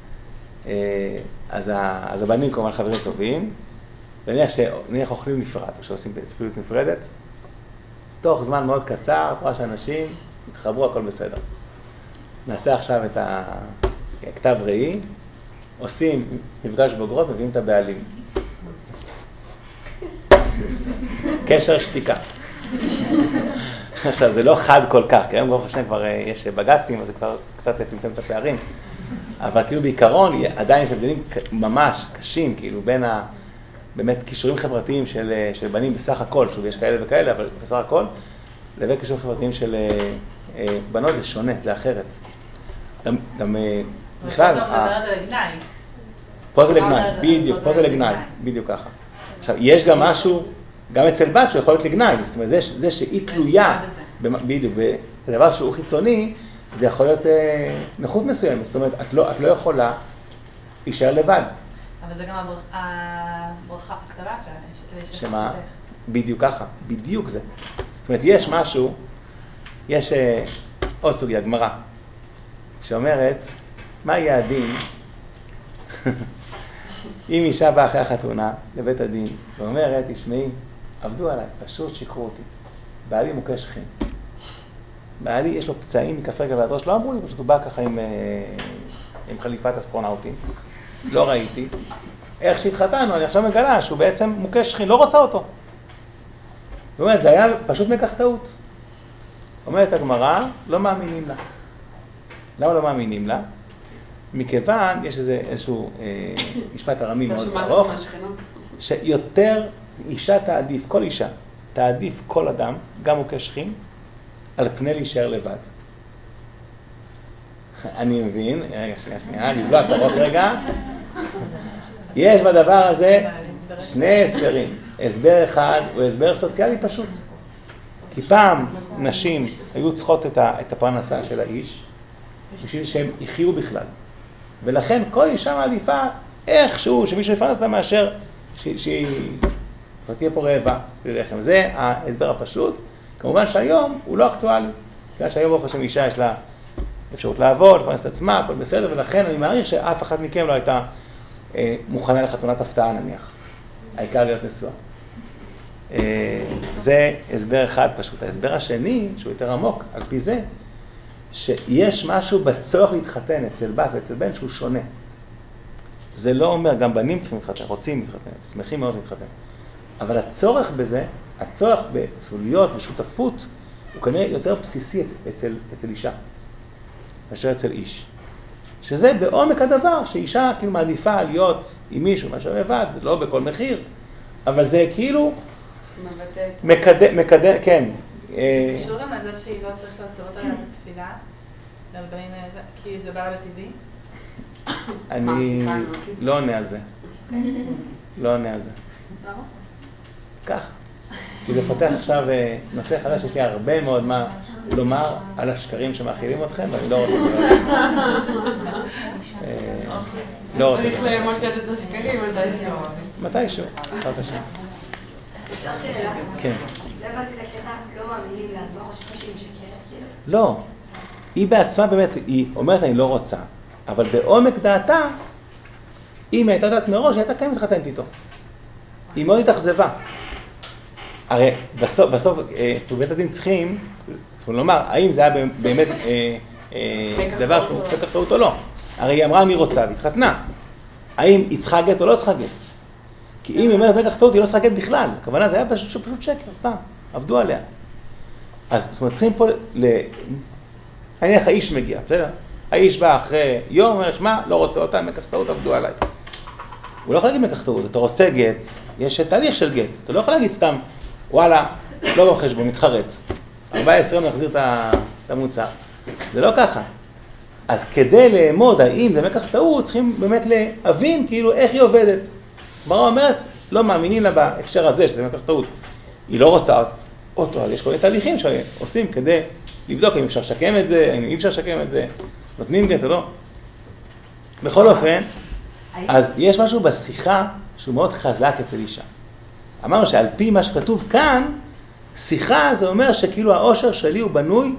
אז הבנים כמובן חברים טובים, ונניח אוכלים נפרד, או שעושים פעילות נפרדת, תוך זמן מאוד קצר, תראה שאנשים יתחברו, הכל בסדר. נעשה עכשיו את הכתב ראי, עושים מפגש בוגרות, מביאים את הבעלים. קשר שתיקה. עכשיו, זה לא חד כל כך, כי היום ברוך השם כבר יש בג"צים, אז זה כבר קצת צמצם את הפערים. אבל כאילו בעיקרון עדיין יש הבדלים ממש קשים, כאילו בין באמת קישורים חברתיים של בנים בסך הכל, שוב יש כאלה וכאלה, אבל בסך הכל, לבין קישורים חברתיים של בנות זה שונה, זה אחרת. גם בכלל... פה זה מדבר על זה לגנאי. פה זה לגנאי, בדיוק, פה זה לגנאי, בדיוק ככה. עכשיו, יש גם משהו, גם אצל בת שיכול להיות לגנאי, זאת אומרת, זה שהיא תלויה, בדיוק, בדבר שהוא חיצוני, זה יכול להיות נכות מסוימת, זאת אומרת, את לא יכולה להישאר לבד. אבל זה גם הברכה הקטנה שמה? בדיוק ככה, בדיוק זה. זאת אומרת, יש משהו, יש עוד סוגיה, גמרא, שאומרת, מה יהיה הדין אם אישה באה אחרי החתונה לבית הדין ואומרת, תשמעי, עבדו עליי, פשוט שיקרו אותי. בעלי מוכה שכין. בעלי יש לו פצעים מכף רגל ועד ראש, לא אמרו לי, פשוט הוא בא ככה עם חליפת אסטרונאוטים. לא ראיתי. איך שהתחתנו, אני עכשיו מגלה שהוא בעצם מוכה שכין, לא רוצה אותו. זאת אומרת, זה היה פשוט מקח טעות. אומרת הגמרא, לא מאמינים לה. למה לא מאמינים לה? מכיוון, יש איזשהו משפט ארמי מאוד ארוך, שיותר אישה תעדיף, כל אישה, תעדיף כל אדם, גם מוכה שכין, על פני להישאר לבד. אני מבין, רגע, שנייה, לבלוע את הרוק רגע. יש בדבר הזה שני הסברים. הסבר אחד הוא הסבר סוציאלי פשוט. כי פעם נשים היו צריכות את הפרנסה של האיש, בשביל שהם יחיו בכלל. ולכן כל אישה מעדיפה איכשהו שמישהו יפרנס לה מאשר שהיא תהיה פה רעבה ללחם. זה ההסבר הפשוט. כמובן שהיום הוא לא אקטואלי. בגלל שהיום ברוך השם אישה יש לה אפשרות לעבוד, לפרנס את עצמה, הכל בסדר, ולכן אני מעריך שאף אחד מכם לא הייתה מוכנה לחתונת הפתעה נניח. העיקר להיות נשואה. זה הסבר אחד פשוט. ההסבר השני, שהוא יותר עמוק, על פי זה, שיש משהו בצורך להתחתן אצל בת ואצל בן שהוא שונה. זה לא אומר, גם בנים צריכים להתחתן, רוצים להתחתן, שמחים מאוד להתחתן. אבל הצורך בזה, הצורך בסוליות, בשותפות, הוא כנראה יותר בסיסי אצל אישה, מאשר אצל איש. שזה בעומק הדבר, שאישה כאילו מעדיפה להיות עם מישהו, מאשר לבד, לא בכל מחיר, אבל זה כאילו מקדם, כן. קשור גם על זה שהיא לא צריכה לעצור אותה בתפילה, כי זה בא לה בטבעי? אני לא עונה על זה. לא עונה על זה. למה? כך. כי זה פותח עכשיו נושא חדש, יש לי הרבה מאוד מה לומר על השקרים שמאכילים אתכם, ואני לא רוצה לדבר. צריך למוטט את השקרים מתישהו. מתישהו, אחת השם. אפשר שאלה? כן. לא הבנתי את הקטע, לא מאמינים לה, אז לא חושבים שהיא משקרת כאילו? לא. היא בעצמה באמת, היא אומרת אני לא רוצה, אבל בעומק דעתה, אם הייתה דעת מראש, היא הייתה כן מתחתנת איתו. היא מאוד התאכזבה. הרי בסוף בבית הדין צריכים, לומר, האם זה היה באמת דבר שהוא מקח טעות או לא. הרי היא אמרה אני רוצה והתחתנה. האם היא צריכה גט או לא צריכה גט? כי אם היא אומרת מקח טעות, היא לא צריכה גט בכלל. הכוונה זה היה פשוט שקר, סתם, עבדו עליה. אז זאת אומרת, צריכים פה אני איך האיש מגיע, בסדר? האיש בא אחרי יום, אומר, שמה, לא רוצה אותה, מקח טעות, עבדו עליי. הוא לא יכול להגיד מקח טעות, אתה רוצה גט, יש תהליך של גט. אתה לא יכול להגיד סתם, וואלה, לא בחשבון, מתחרט. 14 יום נחזיר את המוצר. זה לא ככה. אז כדי לאמוד האם זה מקח טעות, צריכים באמת להבין כאילו איך היא עובדת. ברור אומרת, לא מאמינים לה בהקשר הזה שזה מקח טעות. היא לא רוצה אותה. אותו, אז יש כל מיני תהליכים שעושים כדי לבדוק אם אפשר לשקם את זה, אם אי אפשר לשקם את זה, נותנים גט או לא. בכל אופן, אז יש משהו בשיחה שהוא מאוד חזק אצל אישה. אמרנו שעל פי מה שכתוב כאן, שיחה זה אומר שכאילו העושר שלי הוא בנוי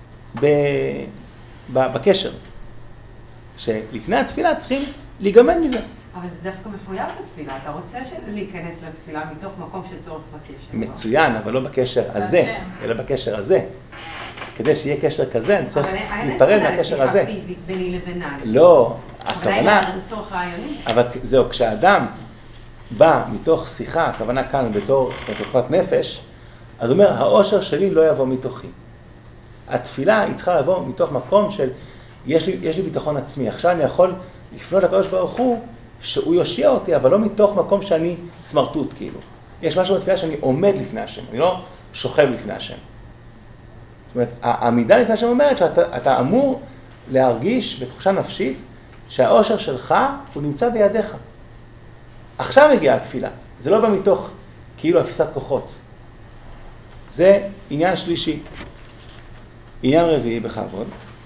בקשר. שלפני התפילה צריכים להיגמל מזה. אבל זה דווקא מחויב לתפילה, אתה רוצה להיכנס לתפילה מתוך מקום של צורך בקשר. מצוין, אבל לא בקשר הזה, אלא בקשר הזה. כדי שיהיה קשר כזה, אני צריך להיפרד מהקשר הזה. אבל אין פיזית ביני לבינה. לא, הכוונה... אבל לצורך רעיוני. אבל זהו, כשאדם בא מתוך שיחה, הכוונה כאן בתור תוכנת נפש, אז הוא אומר, העושר שלי לא יבוא מתוכי. התפילה היא צריכה לבוא מתוך מקום של, יש לי ביטחון עצמי. עכשיו אני יכול לפנות לקדוש ברוך הוא, שהוא יושיע אותי, אבל לא מתוך מקום שאני סמרטוט, כאילו. יש משהו בתפילה שאני עומד לפני השם, אני לא שוכב לפני השם. זאת אומרת, העמידה לפני השם אומרת שאתה אמור להרגיש בתחושה נפשית שהעושר שלך הוא נמצא בידיך. עכשיו הגיעה התפילה. זה לא בא מתוך כאילו אפיסת כוחות. זה עניין שלישי. עניין רביעי בכבוד.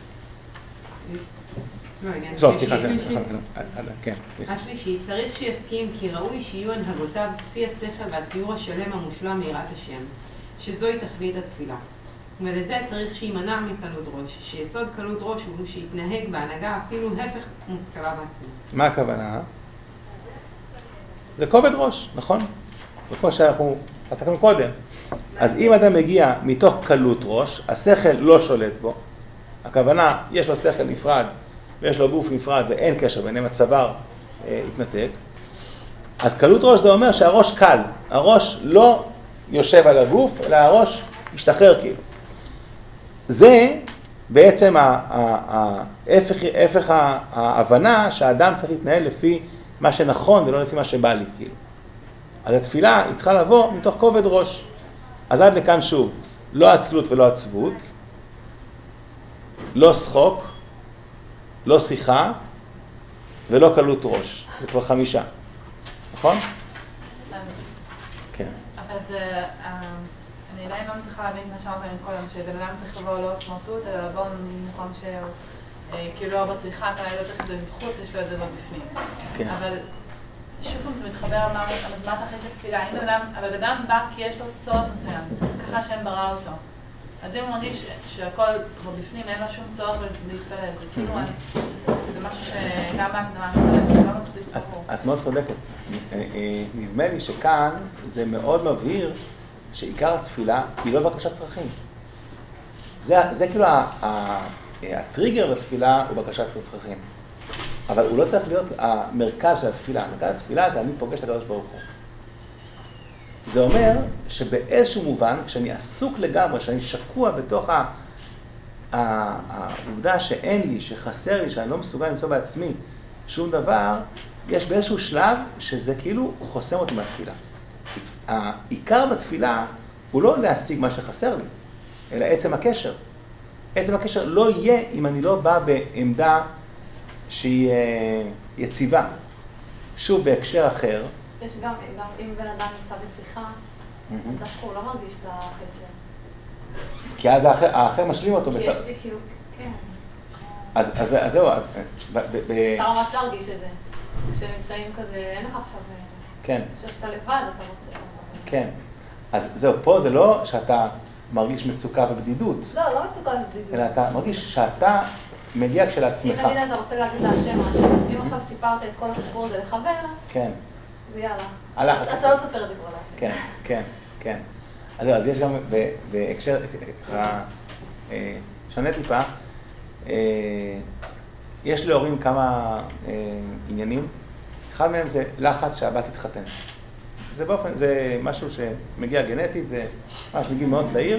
סליחה, כן, סליחה. השלישי, צריך שיסכים כי ראוי שיהיו הנהגותיו כפי השכל והציור השלם המושלם מיראת השם, שזוהי תכלית התפילה. ולזה צריך שימנע מקלות ראש, שיסוד קלות ראש הוא שיתנהג בהנהגה אפילו הפך מושכלה בעצמו. מה הכוונה? זה כובד ראש, נכון? וכמו שאנחנו עסקנו קודם. אז אם אדם מגיע מתוך קלות ראש, השכל לא שולט בו, הכוונה, יש לו שכל נפרד, ויש לו גוף נפרד ואין קשר ביניהם, הצוואר התנתק, אז קלות ראש זה אומר שהראש קל, הראש לא יושב על הגוף, אלא הראש ישתחרר כאילו. זה בעצם ההפך ההבנה שהאדם צריך להתנהל לפי מה שנכון ולא לפי מה שבא לי כאילו. אז התפילה היא צריכה לבוא מתוך כובד ראש. אז עד לכאן שוב, לא עצלות ולא עצבות, לא שחוק, לא שיחה ולא קלות ראש. זה כבר 5. נכון? כן. אבל זה, אני עדיין לא מצליחה להבין מה שאמרת קודם, שבן אדם צריך לבוא לא סמרטוט, אלא לבוא ממקום כאילו לא בצריכה, אתה לא צריך את זה מבחוץ, יש לו את זה בפנים. כן. אבל שוב פעם זה מתחבר על מה תחליט לתפילה. אבל בן אדם בא כי יש לו צורך מסוים, ככה השם ברא אותו. אז אם הוא מרגיש שהכל כבר בפנים, אין לו שום צורך להתפלל. זה כאילו, זה משהו שגם בהקדמה מתפלל, לא מצליח ברור. את מאוד צודקת. נדמה לי שכאן זה מאוד מבהיר שעיקר התפילה היא לא בקשת צרכים. זה כאילו הטריגר לתפילה הוא בקשת צרכים. אבל הוא לא צריך להיות המרכז של התפילה. המרכז התפילה זה אני פוגש את הקדוש ברוך הוא. זה אומר שבאיזשהו מובן, כשאני עסוק לגמרי, כשאני שקוע בתוך העובדה שאין לי, שחסר לי, שאני לא מסוגל למצוא בעצמי שום דבר, יש באיזשהו שלב שזה כאילו חוסם אותי מהתפילה. העיקר בתפילה הוא לא להשיג מה שחסר לי, אלא עצם הקשר. עצם הקשר לא יהיה אם אני לא בא בעמדה שהיא יציבה. שוב, בהקשר אחר. יש גם אם בן אדם נמצא בשיחה, דווקא הוא לא מרגיש את החסר. כי אז האחר משלים אותו. כי יש לי כאילו, כן. אז זהו, אפשר ממש להרגיש את זה. כשנמצאים כזה, אין לך עכשיו... כן. כשאתה לבד, אתה רוצה... כן. אז זהו, פה זה לא שאתה מרגיש מצוקה ובדידות. לא מצוקה ובדידות. אלא אתה מרגיש שאתה מגיע כשלעצמך. אם נגיד אתה רוצה להגיד להשם משהו, אם עכשיו סיפרת את כל הסיפור הזה לחבר, כן. ויאללה. הלך הסיפור. אתה לא תספר את זה כבר להשם. כן. אז יש גם בהקשר, שונה טיפה, יש להורים כמה עניינים. אחד מהם זה לחץ שהבת תתחתן. זה משהו שמגיע גנטית, זה ממש מגיע מאוד צעיר,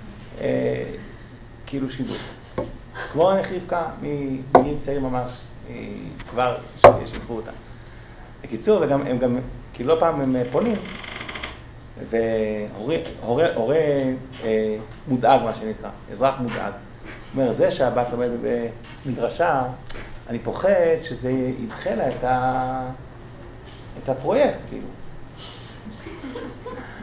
כאילו שידור. כמו רבקה, מגיל צעיר ממש, כבר שידחו אותה. בקיצור, הם גם, כאילו לא פעם הם פונים, והורה מודאג, מה שנקרא, אזרח מודאג. זאת אומרת, זה שהבת לומדת במדרשה, אני פוחד שזה ידחה לה את הפרויקט, כאילו.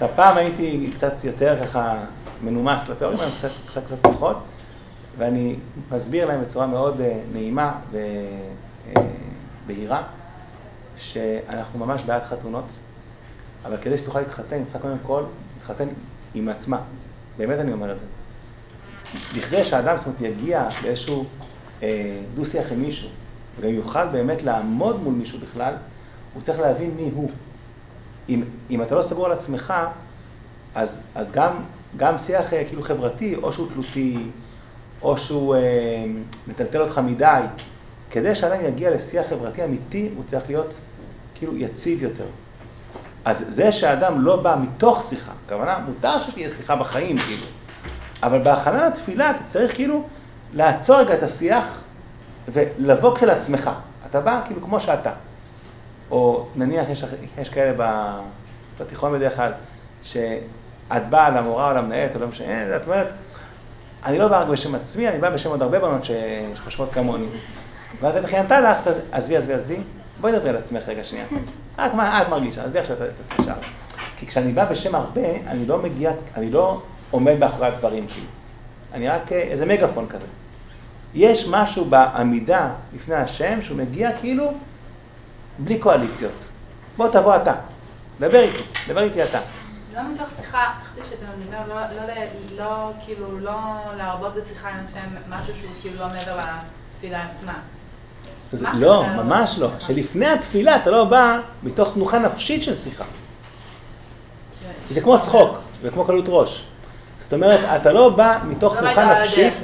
עכשיו, פעם הייתי קצת יותר ככה מנומס כלפי ההורים, קצת פחות, ואני מסביר להם בצורה מאוד נעימה ובהירה, שאנחנו ממש בעד חתונות, אבל כדי שתוכל להתחתן, צריכה קודם כל להתחתן עם עצמה. באמת אני אומר את זה. בכדי שהאדם, זאת אומרת, יגיע לאיזשהו דו-שיח עם מישהו, וגם יוכל באמת לעמוד מול מישהו בכלל, הוא צריך להבין מי הוא. אם אתה לא סגור על עצמך, אז גם שיח כאילו חברתי, או שהוא תלותי, או שהוא מטלטל אותך מדי, כדי שהאדם יגיע לשיח חברתי אמיתי, הוא צריך להיות כאילו יציב יותר. אז זה שהאדם לא בא מתוך שיחה, הכוונה, מותר שתהיה שיחה בחיים, כאילו. אבל בהכנה לתפילה אתה צריך כאילו לעצור רגע את השיח ולבוא כשלעצמך. אתה בא כאילו כמו שאתה. או נניח יש כאלה בתיכון בדרך כלל, שאת באה למורה או למנהלת או לא משנה, את אומרת, אני לא בא רק בשם עצמי, אני בא בשם עוד הרבה בנות שחושבות כמוני. ואת הכינתה לך, עזבי, בואי נדבר על עצמך רגע שנייה. רק מה את מרגישה, עזבי עכשיו את השאר. כי כשאני בא בשם הרבה, אני לא עומד מאחורי הדברים, כאילו. אני רק איזה מגפון כזה. יש משהו בעמידה לפני השם שהוא מגיע כאילו בלי קואליציות. בוא תבוא אתה, דבר איתי אתה. לא מתוך שיחה, חשבתי שאתה מדבר, לא כאילו, לא להרבות בשיחה עם השם משהו שהוא כאילו לא מעבר לתפילה עצמה. לא, ממש לא. שלפני התפילה אתה לא בא מתוך תנוחה נפשית של שיחה. זה כמו שחוק, זה כמו קלות ראש. זאת אומרת, אתה לא בא מתוך תנוחה נפשית...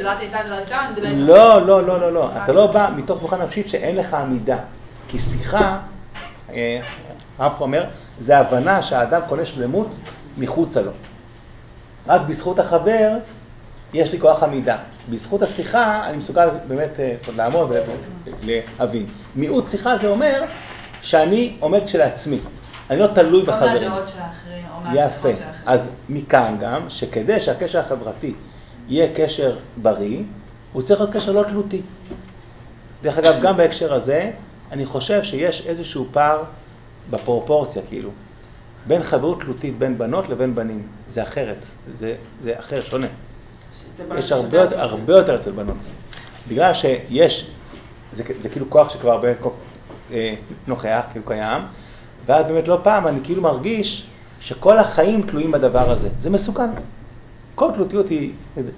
לא. אתה לא בא מתוך תנוחה נפשית שאין לך עמידה. כי שיחה, הרב אומר, זה הבנה שהאדם קונה שלמות מחוצה לו. רק בזכות החבר יש לי כוח עמידה. בזכות השיחה אני מסוגל באמת לעמוד ולהבין. מיעוט שיחה זה אומר שאני עומד כשלעצמי. אני לא תלוי בחברים. או מהדעות של האחרים, או מהשיחות של האחרים. אז מכאן גם, שכדי שהקשר החברתי יהיה קשר בריא, הוא צריך להיות קשר לא תלותי. דרך אגב, גם בהקשר הזה, אני חושב שיש איזשהו פער בפרופורציה, כאילו, בין חברות תלותית בין בנות לבין בנים. זה אחרת, זה אחר, שונה. יש הרבה יותר אצל בנות. בגלל שיש, זה כאילו כוח שכבר הרבה נוכח, כאילו קיים, ואז באמת לא פעם אני כאילו מרגיש שכל החיים תלויים בדבר הזה. זה מסוכן. כל תלותיות היא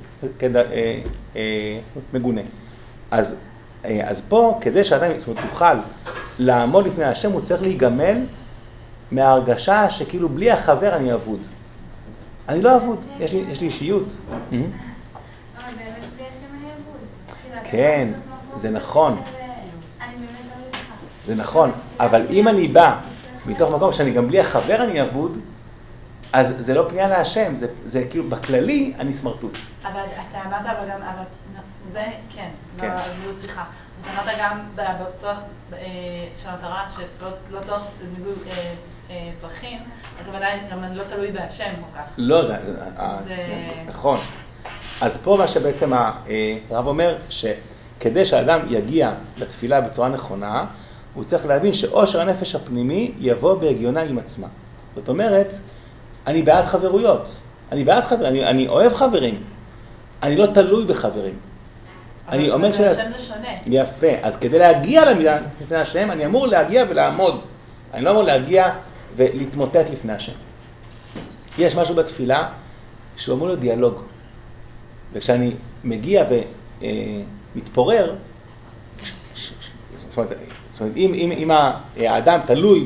מגונה. אז פה, כדי שאדם תוכל לעמוד לפני השם, הוא צריך להיגמל מההרגשה שכאילו בלי החבר אני אבוד. אני לא אבוד, יש לי אישיות. כן, זה נכון. זה נכון, אבל אם אני בא מתוך מקום שאני גם בלי החבר אני אבוד, אז זה לא פנייה להשם, זה כאילו בכללי אני סמרטוט. אבל אתה אמרת, אבל גם, זה כן, במיעוט שיחה. אתה אמרת גם בצורך של המטרה, שלא צורך במיעוט צרכים, הכוונה גם לא תלוי בהשם כל כך. לא, זה נכון. אז פה מה שבעצם הרב אומר, שכדי שהאדם יגיע לתפילה בצורה נכונה, הוא צריך להבין שאושר הנפש הפנימי יבוא בהגיונה עם עצמה. זאת אומרת, אני בעד חברויות, אני אוהב חברים, אני לא תלוי בחברים. אבל השם זה שונה. יפה, אז כדי להגיע למידה לפני השם, אני אמור להגיע ולעמוד. אני לא אמור להגיע ולהתמוטט לפני השם. יש משהו בתפילה שהוא אמור להיות דיאלוג. וכשאני מגיע ומתפורר, זאת אומרת, אם האדם תלוי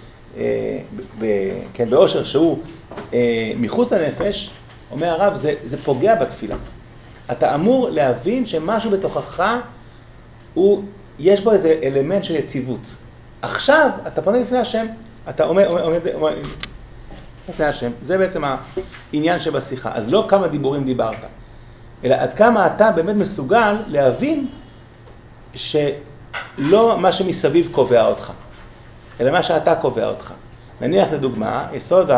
באושר שהוא מחוץ לנפש, אומר הרב, זה פוגע בתפילה. אתה אמור להבין שמשהו בתוכך, יש בו איזה אלמנט של יציבות. עכשיו, אתה פונה לפני השם, אתה עומד לפני השם. זה בעצם העניין שבשיחה. אז לא כמה דיבורים דיברת, אלא עד כמה אתה באמת מסוגל להבין שלא מה שמסביב קובע אותך, אלא מה שאתה קובע אותך. נניח לדוגמה, יסוד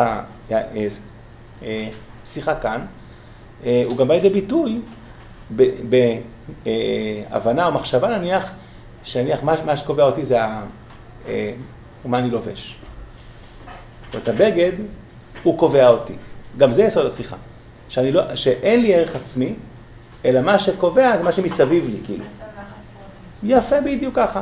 השיחה כאן, הוא גם בא לידי ביטוי בהבנה או מחשבה, נניח מה שקובע אותי זה מה אני לובש. זאת אומרת, הבגד הוא קובע אותי. גם זה יסוד השיחה. שאין לי ערך עצמי, אלא מה שקובע זה מה שמסביב לי, כאילו. יפה, בדיוק ככה.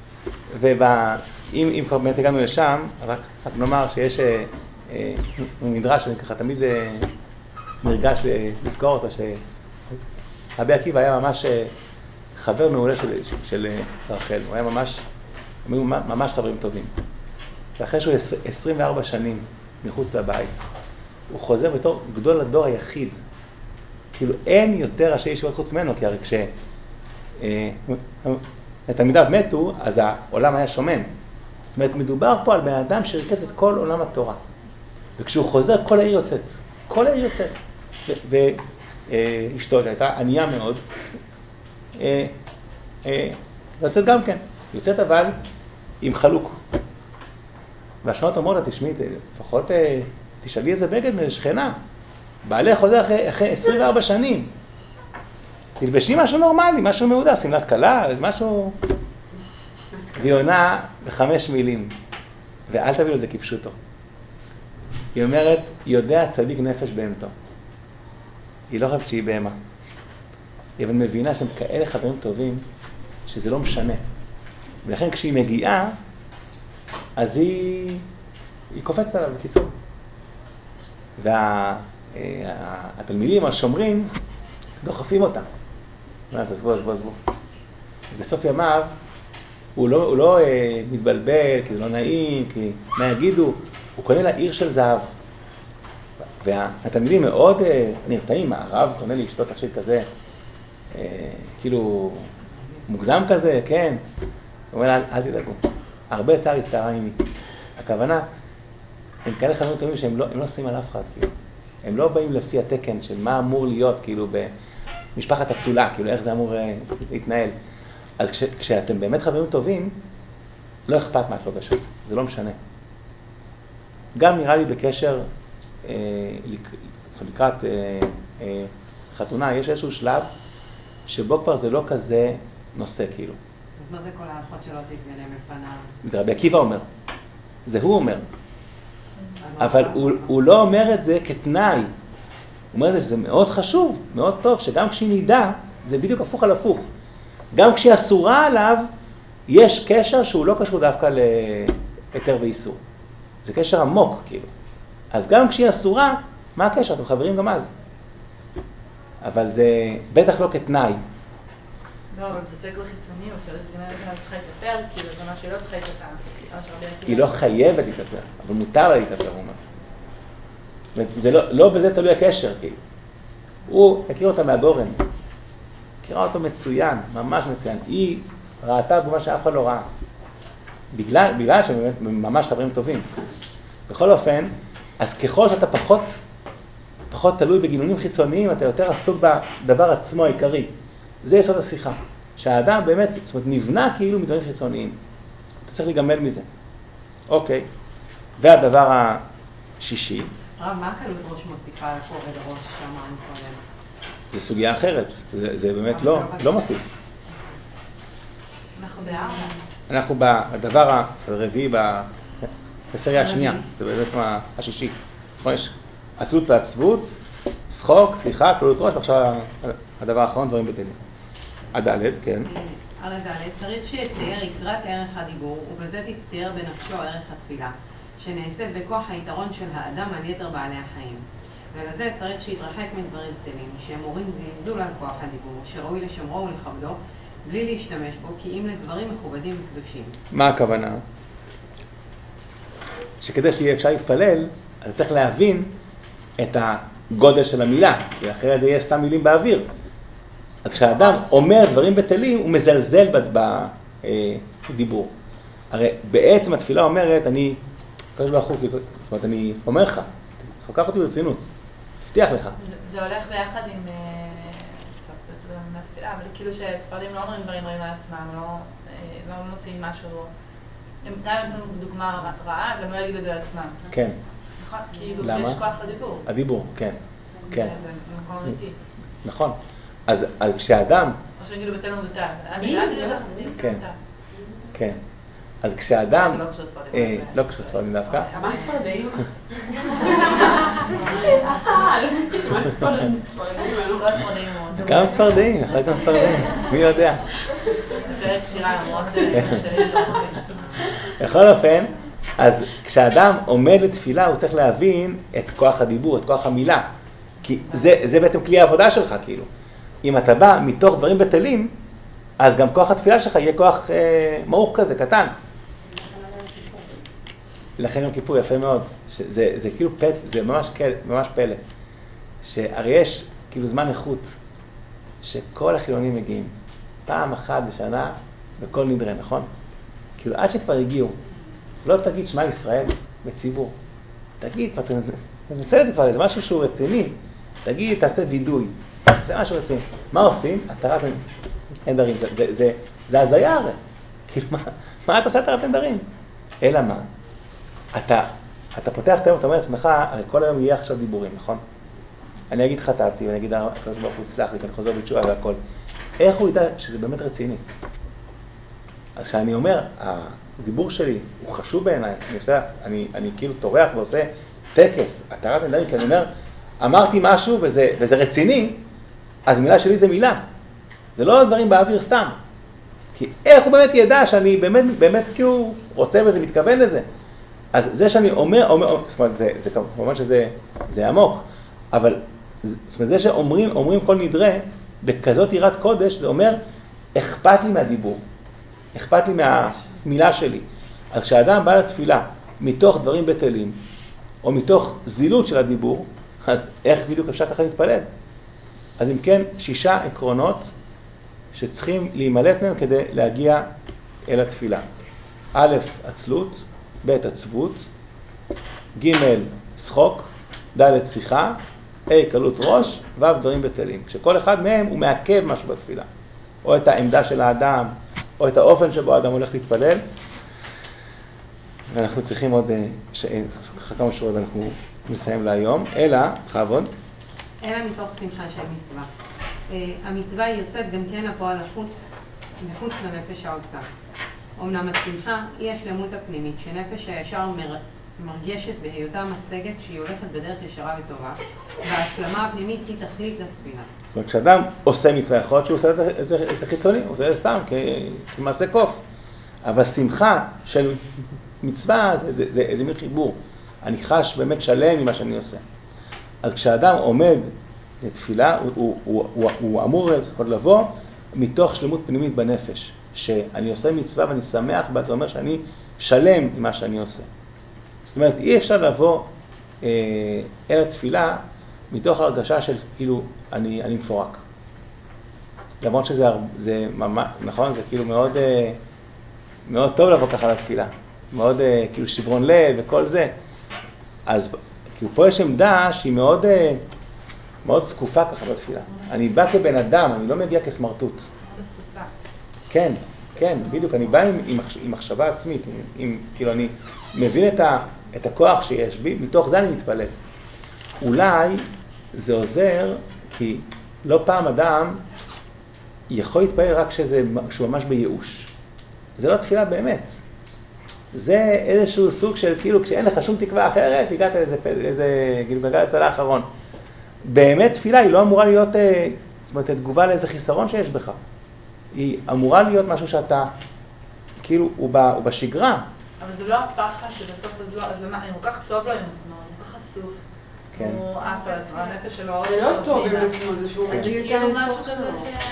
אם כבר באמת הגענו לשם, רק נאמר שיש מדרש שאני ככה תמיד נרגש לזכור אותו, שרבי עקיבא היה ממש חבר מעולה של רחל, הוא היה ממש חברים טובים. ואחרי שהוא 24 שנים מחוץ לבית, הוא חוזר בתור גדול הדור היחיד. כאילו אין יותר ראשי ישיבות חוץ ממנו, כי הרי כשתלמידיו מתו, אז העולם היה שומם. זאת אומרת, מדובר פה על בן אדם שריכז את כל עולם התורה. וכשהוא חוזר, כל העיר יוצאת. כל העיר יוצאת. ואשתו, שהייתה ענייה מאוד, יוצאת גם כן. יוצאת אבל עם חלוק. והשכנות אומרות לה, תשמעי, לפחות תשאלי איזה בגד משכנה. בעלך חוזר אחרי 24 שנים. תלבשי משהו נורמלי, משהו מעודה, שמלת כלה, משהו... והיא עונה ב5 מילים, ואל תביאו את זה כפשוטו. היא אומרת, יודע צדיק נפש בהמתו. היא לא חושבת שהיא בהמה. היא אבל מבינה שהם כאלה חברים טובים, שזה לא משנה. ולכן כשהיא מגיעה, אז היא קופצת עליו בקיצור. והתלמידים השומרים דוחפים אותה. עזבו. ובסוף ימיו הוא לא מתבלבל, כי זה לא נעים, כי מה יגידו, הוא קונה לה עיר של זהב. והתלמידים מאוד נרתעים, הרב קונה לאשתו תכשיט כזה, כאילו מוגזם כזה, כן. הוא אומר, אל תדאגו, הרבה שיער הסתערה עימי. הכוונה, הם כאלה חברים טובים שהם לא עושים על אף אחד, כאילו. הם לא באים לפי התקן של מה אמור להיות, כאילו, במשפחת אצולה, כאילו, איך זה אמור להתנהל. אז כשאתם באמת חברים טובים, לא אכפת מה את לובשת, זה לא משנה. גם נראה לי בקשר, לקראת חתונה, יש איזשהו שלב שבו כבר זה לא כזה נושא, כאילו. אז מה זה כל ההלכות שלא תתגלה מפניו? זה רבי עקיבא אומר, זה הוא אומר. אבל הוא לא אומר את זה כתנאי. הוא אומר את זה שזה מאוד חשוב, מאוד טוב, שגם כשהיא נדע, זה בדיוק הפוך על הפוך. גם כשהיא אסורה עליו, יש קשר שהוא לא קשור דווקא להיתר ואיסור. זה קשר עמוק, כאילו. אז גם כשהיא אסורה, מה הקשר? אתם חברים גם אז. אבל זה בטח לא כתנאי. לא, אבל זה סגל חיצוניות, שאתה גם צריכה להתאפר, כאילו, זה מה שהיא לא צריכה להתאפר. היא לא חייבת להתאפר, אבל מותר לה להתאפר, הוא אומר. זה לא בזה תלוי הקשר, כאילו. הוא הכיר אותה מהגורן. הכירה אותו מצוין, ממש מצוין. היא ראתה במה שאף אחד לא ראה. בגלל שהם באמת ממש חברים טובים. בכל אופן, אז ככל שאתה פחות תלוי בגינונים חיצוניים, אתה יותר עסוק בדבר עצמו העיקרי. זה יסוד השיחה. שהאדם באמת, זאת אומרת, נבנה כאילו מדברים חיצוניים. אתה צריך להיגמל מזה. אוקיי. והדבר השישי. רב, מה הקלות ראש מוסיפה לכובד הראש שאמרנו קודם? זה סוגיה אחרת. זה באמת לא מוסיף. אנחנו בארבע. אנחנו בדבר הרביעי בסריה השנייה. זה בעצם השישי. יש עצלות ועצבות, שחוק, סליחה, כללות ראש, ועכשיו הדבר האחרון, דברים בטלים. הדלת, כן. על הדלת צריך שיצייר יקרת ערך הדיבור, ובזה תצטייר בנפשו ערך התפילה, שנעשית בכוח היתרון של האדם על יתר בעלי החיים. ולזה צריך שיתרחק מדברים בטלים, שהם מורים זלזול על כוח הדיבור, שראוי לשמרו ולכבדו, בלי להשתמש בו, כי אם לדברים מכובדים וקדושים. מה הכוונה? שכדי שיהיה אפשר להתפלל, אז צריך להבין את הגודל של המילה, כי אחרת זה יהיה סתם מילים באוויר. אז כשאדם אומר דברים בטלים, הוא מזלזל בדיבור. הרי בעצם התפילה אומרת, אני, קדוש ברוך הוא, זאת אומרת, אני אומר לך, תפקח אותי ברצינות, תבטיח לך. זה הולך ביחד עם, טוב, זה מהתפילה, אבל כאילו שספרדים לא אומרים דברים רעים על עצמם, לא מוצאים משהו, הם גם נתנו דוגמה רעה, אז הם לא יגידו את זה על עצמם. כן. נכון? כאילו, למה? יש כוח לדיבור. הדיבור, כן. כן. זה מקום אמיתי. נכון. אז כשאדם... או שיגידו בטל ומבוטל. אני רק אגיד לך, אני כן. כן. אז כשאדם... זה לא קשור ספרדים. לא קשור ספרדים דווקא. מה ספרדים? גם ספרדים, אחרי גם ספרדים, מי יודע. פרק שירה למרות שלי. בכל אופן, אז כשאדם עומד לתפילה הוא צריך להבין את כוח הדיבור, את כוח המילה. כי זה בעצם כלי העבודה שלך, כאילו. אם אתה בא מתוך דברים בטלים, אז גם כוח התפילה שלך יהיה כוח מעוך כזה, קטן. לכן יום כיפור יפה מאוד. זה כאילו זה ממש פלא. שהרי יש כאילו זמן איכות שכל החילונים מגיעים פעם אחת בשנה בכל נדרה, נכון? כאילו עד שכבר הגיעו, לא תגיד שמע ישראל בציבור. תגיד, תנצל את זה כבר, זה משהו שהוא רציני. תגיד, תעשה וידוי. זה משהו רציני. מה עושים? התרת נדרים. זה הזיה הרי. כאילו, מה אתה עושה התרת נדרים? אלא מה? אתה פותח את היום, אתה אומר לעצמך, הרי כל היום יהיה עכשיו דיבורים, נכון? אני אגיד חטאתי, ואני אגיד, הקדוש ברוך הוא סלח לי, אני חוזר בתשובה והכל. איך הוא ידע שזה באמת רציני? אז כשאני אומר, הדיבור שלי הוא חשוב בעיניי, אני כאילו טורח ועושה טקס, התרת נדרים, כי אני אומר, אמרתי משהו וזה רציני, אז מילה שלי זה מילה. זה לא דברים באוויר סתם. כי איך הוא באמת ידע שאני באמת כאילו רוצה וזה מתכוון לזה? אז זה שאני אומר, זאת אומרת, זה כמובן שזה עמוק, אבל זאת אומרת, זה שאומרים כל נדרה, בכזאת יראת קודש, זה אומר, אכפת לי מהדיבור, אכפת לי מהמילה שלי. אז כשאדם בא לתפילה מתוך דברים בטלים, או מתוך זילות של הדיבור, אז איך בדיוק אפשר ככה להתפלל? אז אם כן, 6 עקרונות שצריכים להימלט מהם כדי להגיע אל התפילה. א', עצלות, ב', עצבות, ג', שחוק, ד', שיחה, ה', קלות ראש, ו', דברים בטלים. כשכל אחד מהם הוא מעכב משהו בתפילה. או את העמדה של האדם, או את האופן שבו האדם הולך להתפלל. ואנחנו צריכים עוד כמה שורות ואנחנו נסיים להיום. אלא, בכבוד. אלא מתוך שמחה של מצווה. המצווה יוצאת גם כן הפועל מחוץ לנפש העושה. אמנם השמחה היא השלמות הפנימית, שנפש הישר מרגשת בהיותה משגת שהיא הולכת בדרך ישרה וטובה, וההשלמה הפנימית היא תכלית לתפילה. זאת אומרת, כשאדם עושה מצווה, יכול להיות שהוא עושה את זה חיצוני, הוא עושה את זה סתם, כמעשה קוף. אבל שמחה של מצווה זה איזה מין חיבור. אני חש באמת שלם ממה שאני עושה. אז כשאדם עומד לתפילה, הוא אמור עוד לבוא מתוך שלמות פנימית בנפש. שאני עושה מצווה ואני שמח בה, זה אומר שאני שלם עם מה שאני עושה. זאת אומרת, אי אפשר לבוא אל התפילה מתוך הרגשה של כאילו אני מפורק. למרות שזה ממש, נכון? זה כאילו מאוד טוב לבוא ככה לתפילה. מאוד כאילו שברון לב וכל זה. אז כאילו פה יש עמדה שהיא מאוד זקופה ככה בתפילה. אני בא כבן אדם, אני לא מגיע כסמרטוט. כן, כן, בדיוק, אני בא עם מחשבה עצמית, כאילו אני מבין את הכוח שיש בי, מתוך זה אני מתפלל. אולי זה עוזר, כי לא פעם אדם יכול להתפלל רק שהוא ממש בייאוש. זה לא תפילה באמת. זה איזשהו סוג של כאילו, כשאין לך שום תקווה אחרת, הגעת לאיזה גלגל הצלה האחרון. באמת תפילה היא לא אמורה להיות, זאת אומרת, תגובה לאיזה חיסרון שיש בך. היא אמורה להיות משהו שאתה, כאילו, הוא בשגרה. אבל זה לא הפחד שבסוף, אז למה, אני כל כך טוב לו עם עצמו, הוא כל כך חשוף. כן. הוא אף על עצמו, הנפש שלו, זה לא טוב עם עצמו, זה שהוא רגיל את האינסוף שלו.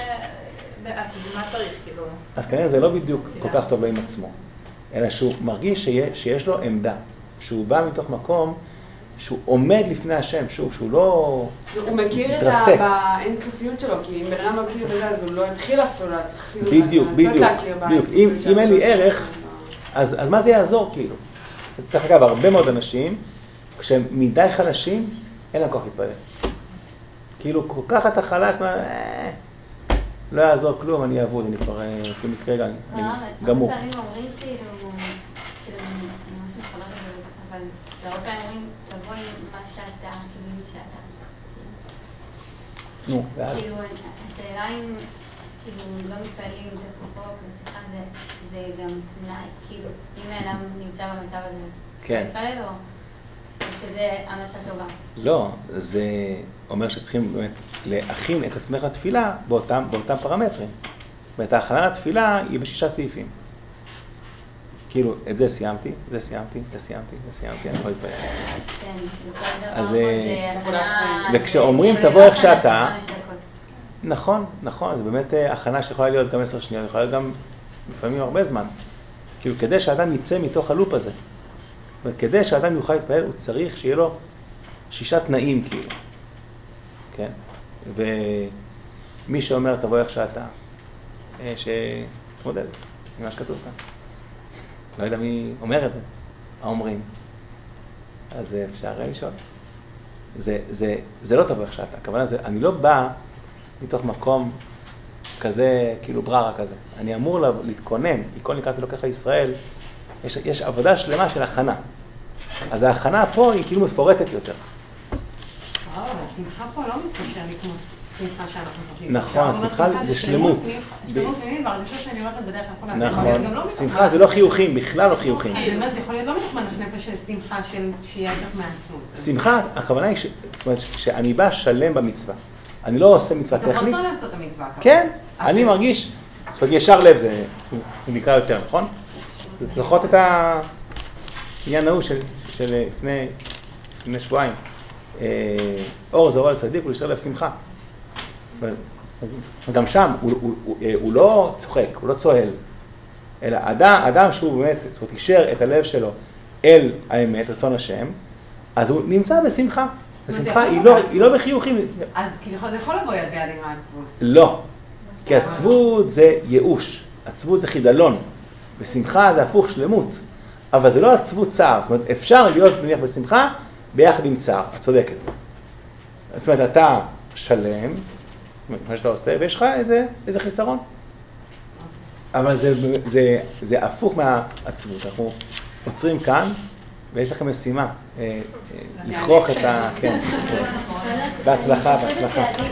אז מה צריך, כאילו? אז כנראה זה לא בדיוק כל כך טוב לו עם עצמו, אלא שהוא מרגיש שיש לו עמדה, שהוא בא מתוך מקום, שהוא עומד לפני השם, שוב, שהוא לא מתרסק. הוא מכיר באינסופיות שלו, כי אם בן אדם לא מכיר בזה, אז הוא לא יתחיל אפילו להתחיל להכיר באינסופיות שלו. אם אין לי ערך, אז מה זה יעזור, כאילו? כך אגב, הרבה מאוד אנשים, כשהם מדי חלשים, אין להם כוח להתפלל. כאילו, כל כך אתה חלש, לא יעזור כלום, אני אעבוד, אני כבר, כמקרה גמור. הרבה פעמים אומרים כאילו, אני ממש יכולה לדבר, אבל הרבה פעמים אומרים, תבוא עם מה שאתה, כאילו מי שאתה. נו, ואז? כאילו, השאלה אם כאילו לא מתפעלים את הצחוק ושיחה, זה גם תנאי, כאילו אם האדם נמצא במצב הזה, אז כן. מתפעל או שזה המלצה טובה? לא, זה אומר שצריכים באמת להכין את עצמך לתפילה באותם פרמטרים. ואת ההכנה לתפילה היא ב6 סעיפים. כאילו, את זה סיימתי, זה סיימתי, זה סיימתי, זה סיימתי, אני יכול להתפעל. כן, זה כל דבר אז, פה זה הכנה... וכשאומרים תבוא איך שאתה, נכון, נכון, זה באמת הכנה שיכולה להיות גם 10 שניות, יכולה להיות גם לפעמים הרבה זמן. כאילו, כדי שהאדם יצא מתוך הלופ הזה, זאת אומרת, כדי שהאדם יוכל להתפעל, הוא צריך שיהיה לו 6 תנאים, כאילו. כן? ומי שאומר תבוא איך שאתה, שתמודד, עם מה שכתוב כאן. לא יודע מי אומר את זה, מה אומרים. אז אפשר לשאול. זה לא תבוא איך שאתה, הכוונה זה, אני לא בא מתוך מקום כזה, כאילו בררה כזה. אני אמור להתכונן, יקון לקראת אלוקיך ישראל, יש עבודה שלמה של הכנה. אז ההכנה פה היא כאילו מפורטת יותר. אבל השמחה פה לא מתקשר לי כמו שמחה שאנחנו חושבים. נכון, השמחה זה שלמות. שלמות פנימית, והרגשה שאני הולכת בדרך כלל. נכון, שמחה זה לא חיוכים, בכלל לא חיוכים. זאת אומרת, זה יכול להיות לא מתוכמן נפש של שמחה של שיהיה כך מעצמות. שמחה, הכוונה היא שאני בא שלם במצווה. אני לא עושה מצווה טכנית. אתה רוצה לעשות את המצווה. כן, אני מרגיש, זאת אומרת, ישר לב זה נקרא יותר, נכון? זוכרות את העניין ההוא של לפני שבועיים. אור זרוע לצדיק ולהישאר לב שמחה. זאת אומרת, גם שם הוא לא צוחק, הוא לא צוהל, אלא אדם שהוא באמת, זאת אומרת, יישר את הלב שלו אל האמת, רצון השם, אז הוא נמצא בשמחה. השמחה היא לא בחיוכים. אז כביכול זה יכול לבוא יד ביד עם העצבות. לא, כי עצבות זה ייאוש, עצבות זה חידלון, ושמחה זה הפוך שלמות, אבל זה לא עצבות צער, זאת אומרת, אפשר להיות נניח בשמחה ביחד עם צער, את צודקת. זאת אומרת, אתה שלם, מה שאתה עושה, ויש לך איזה חיסרון. אבל זה הפוך מהעצבות, אנחנו עוצרים כאן, ויש לכם משימה, לכרוך את ה... כן, בהצלחה, בהצלחה.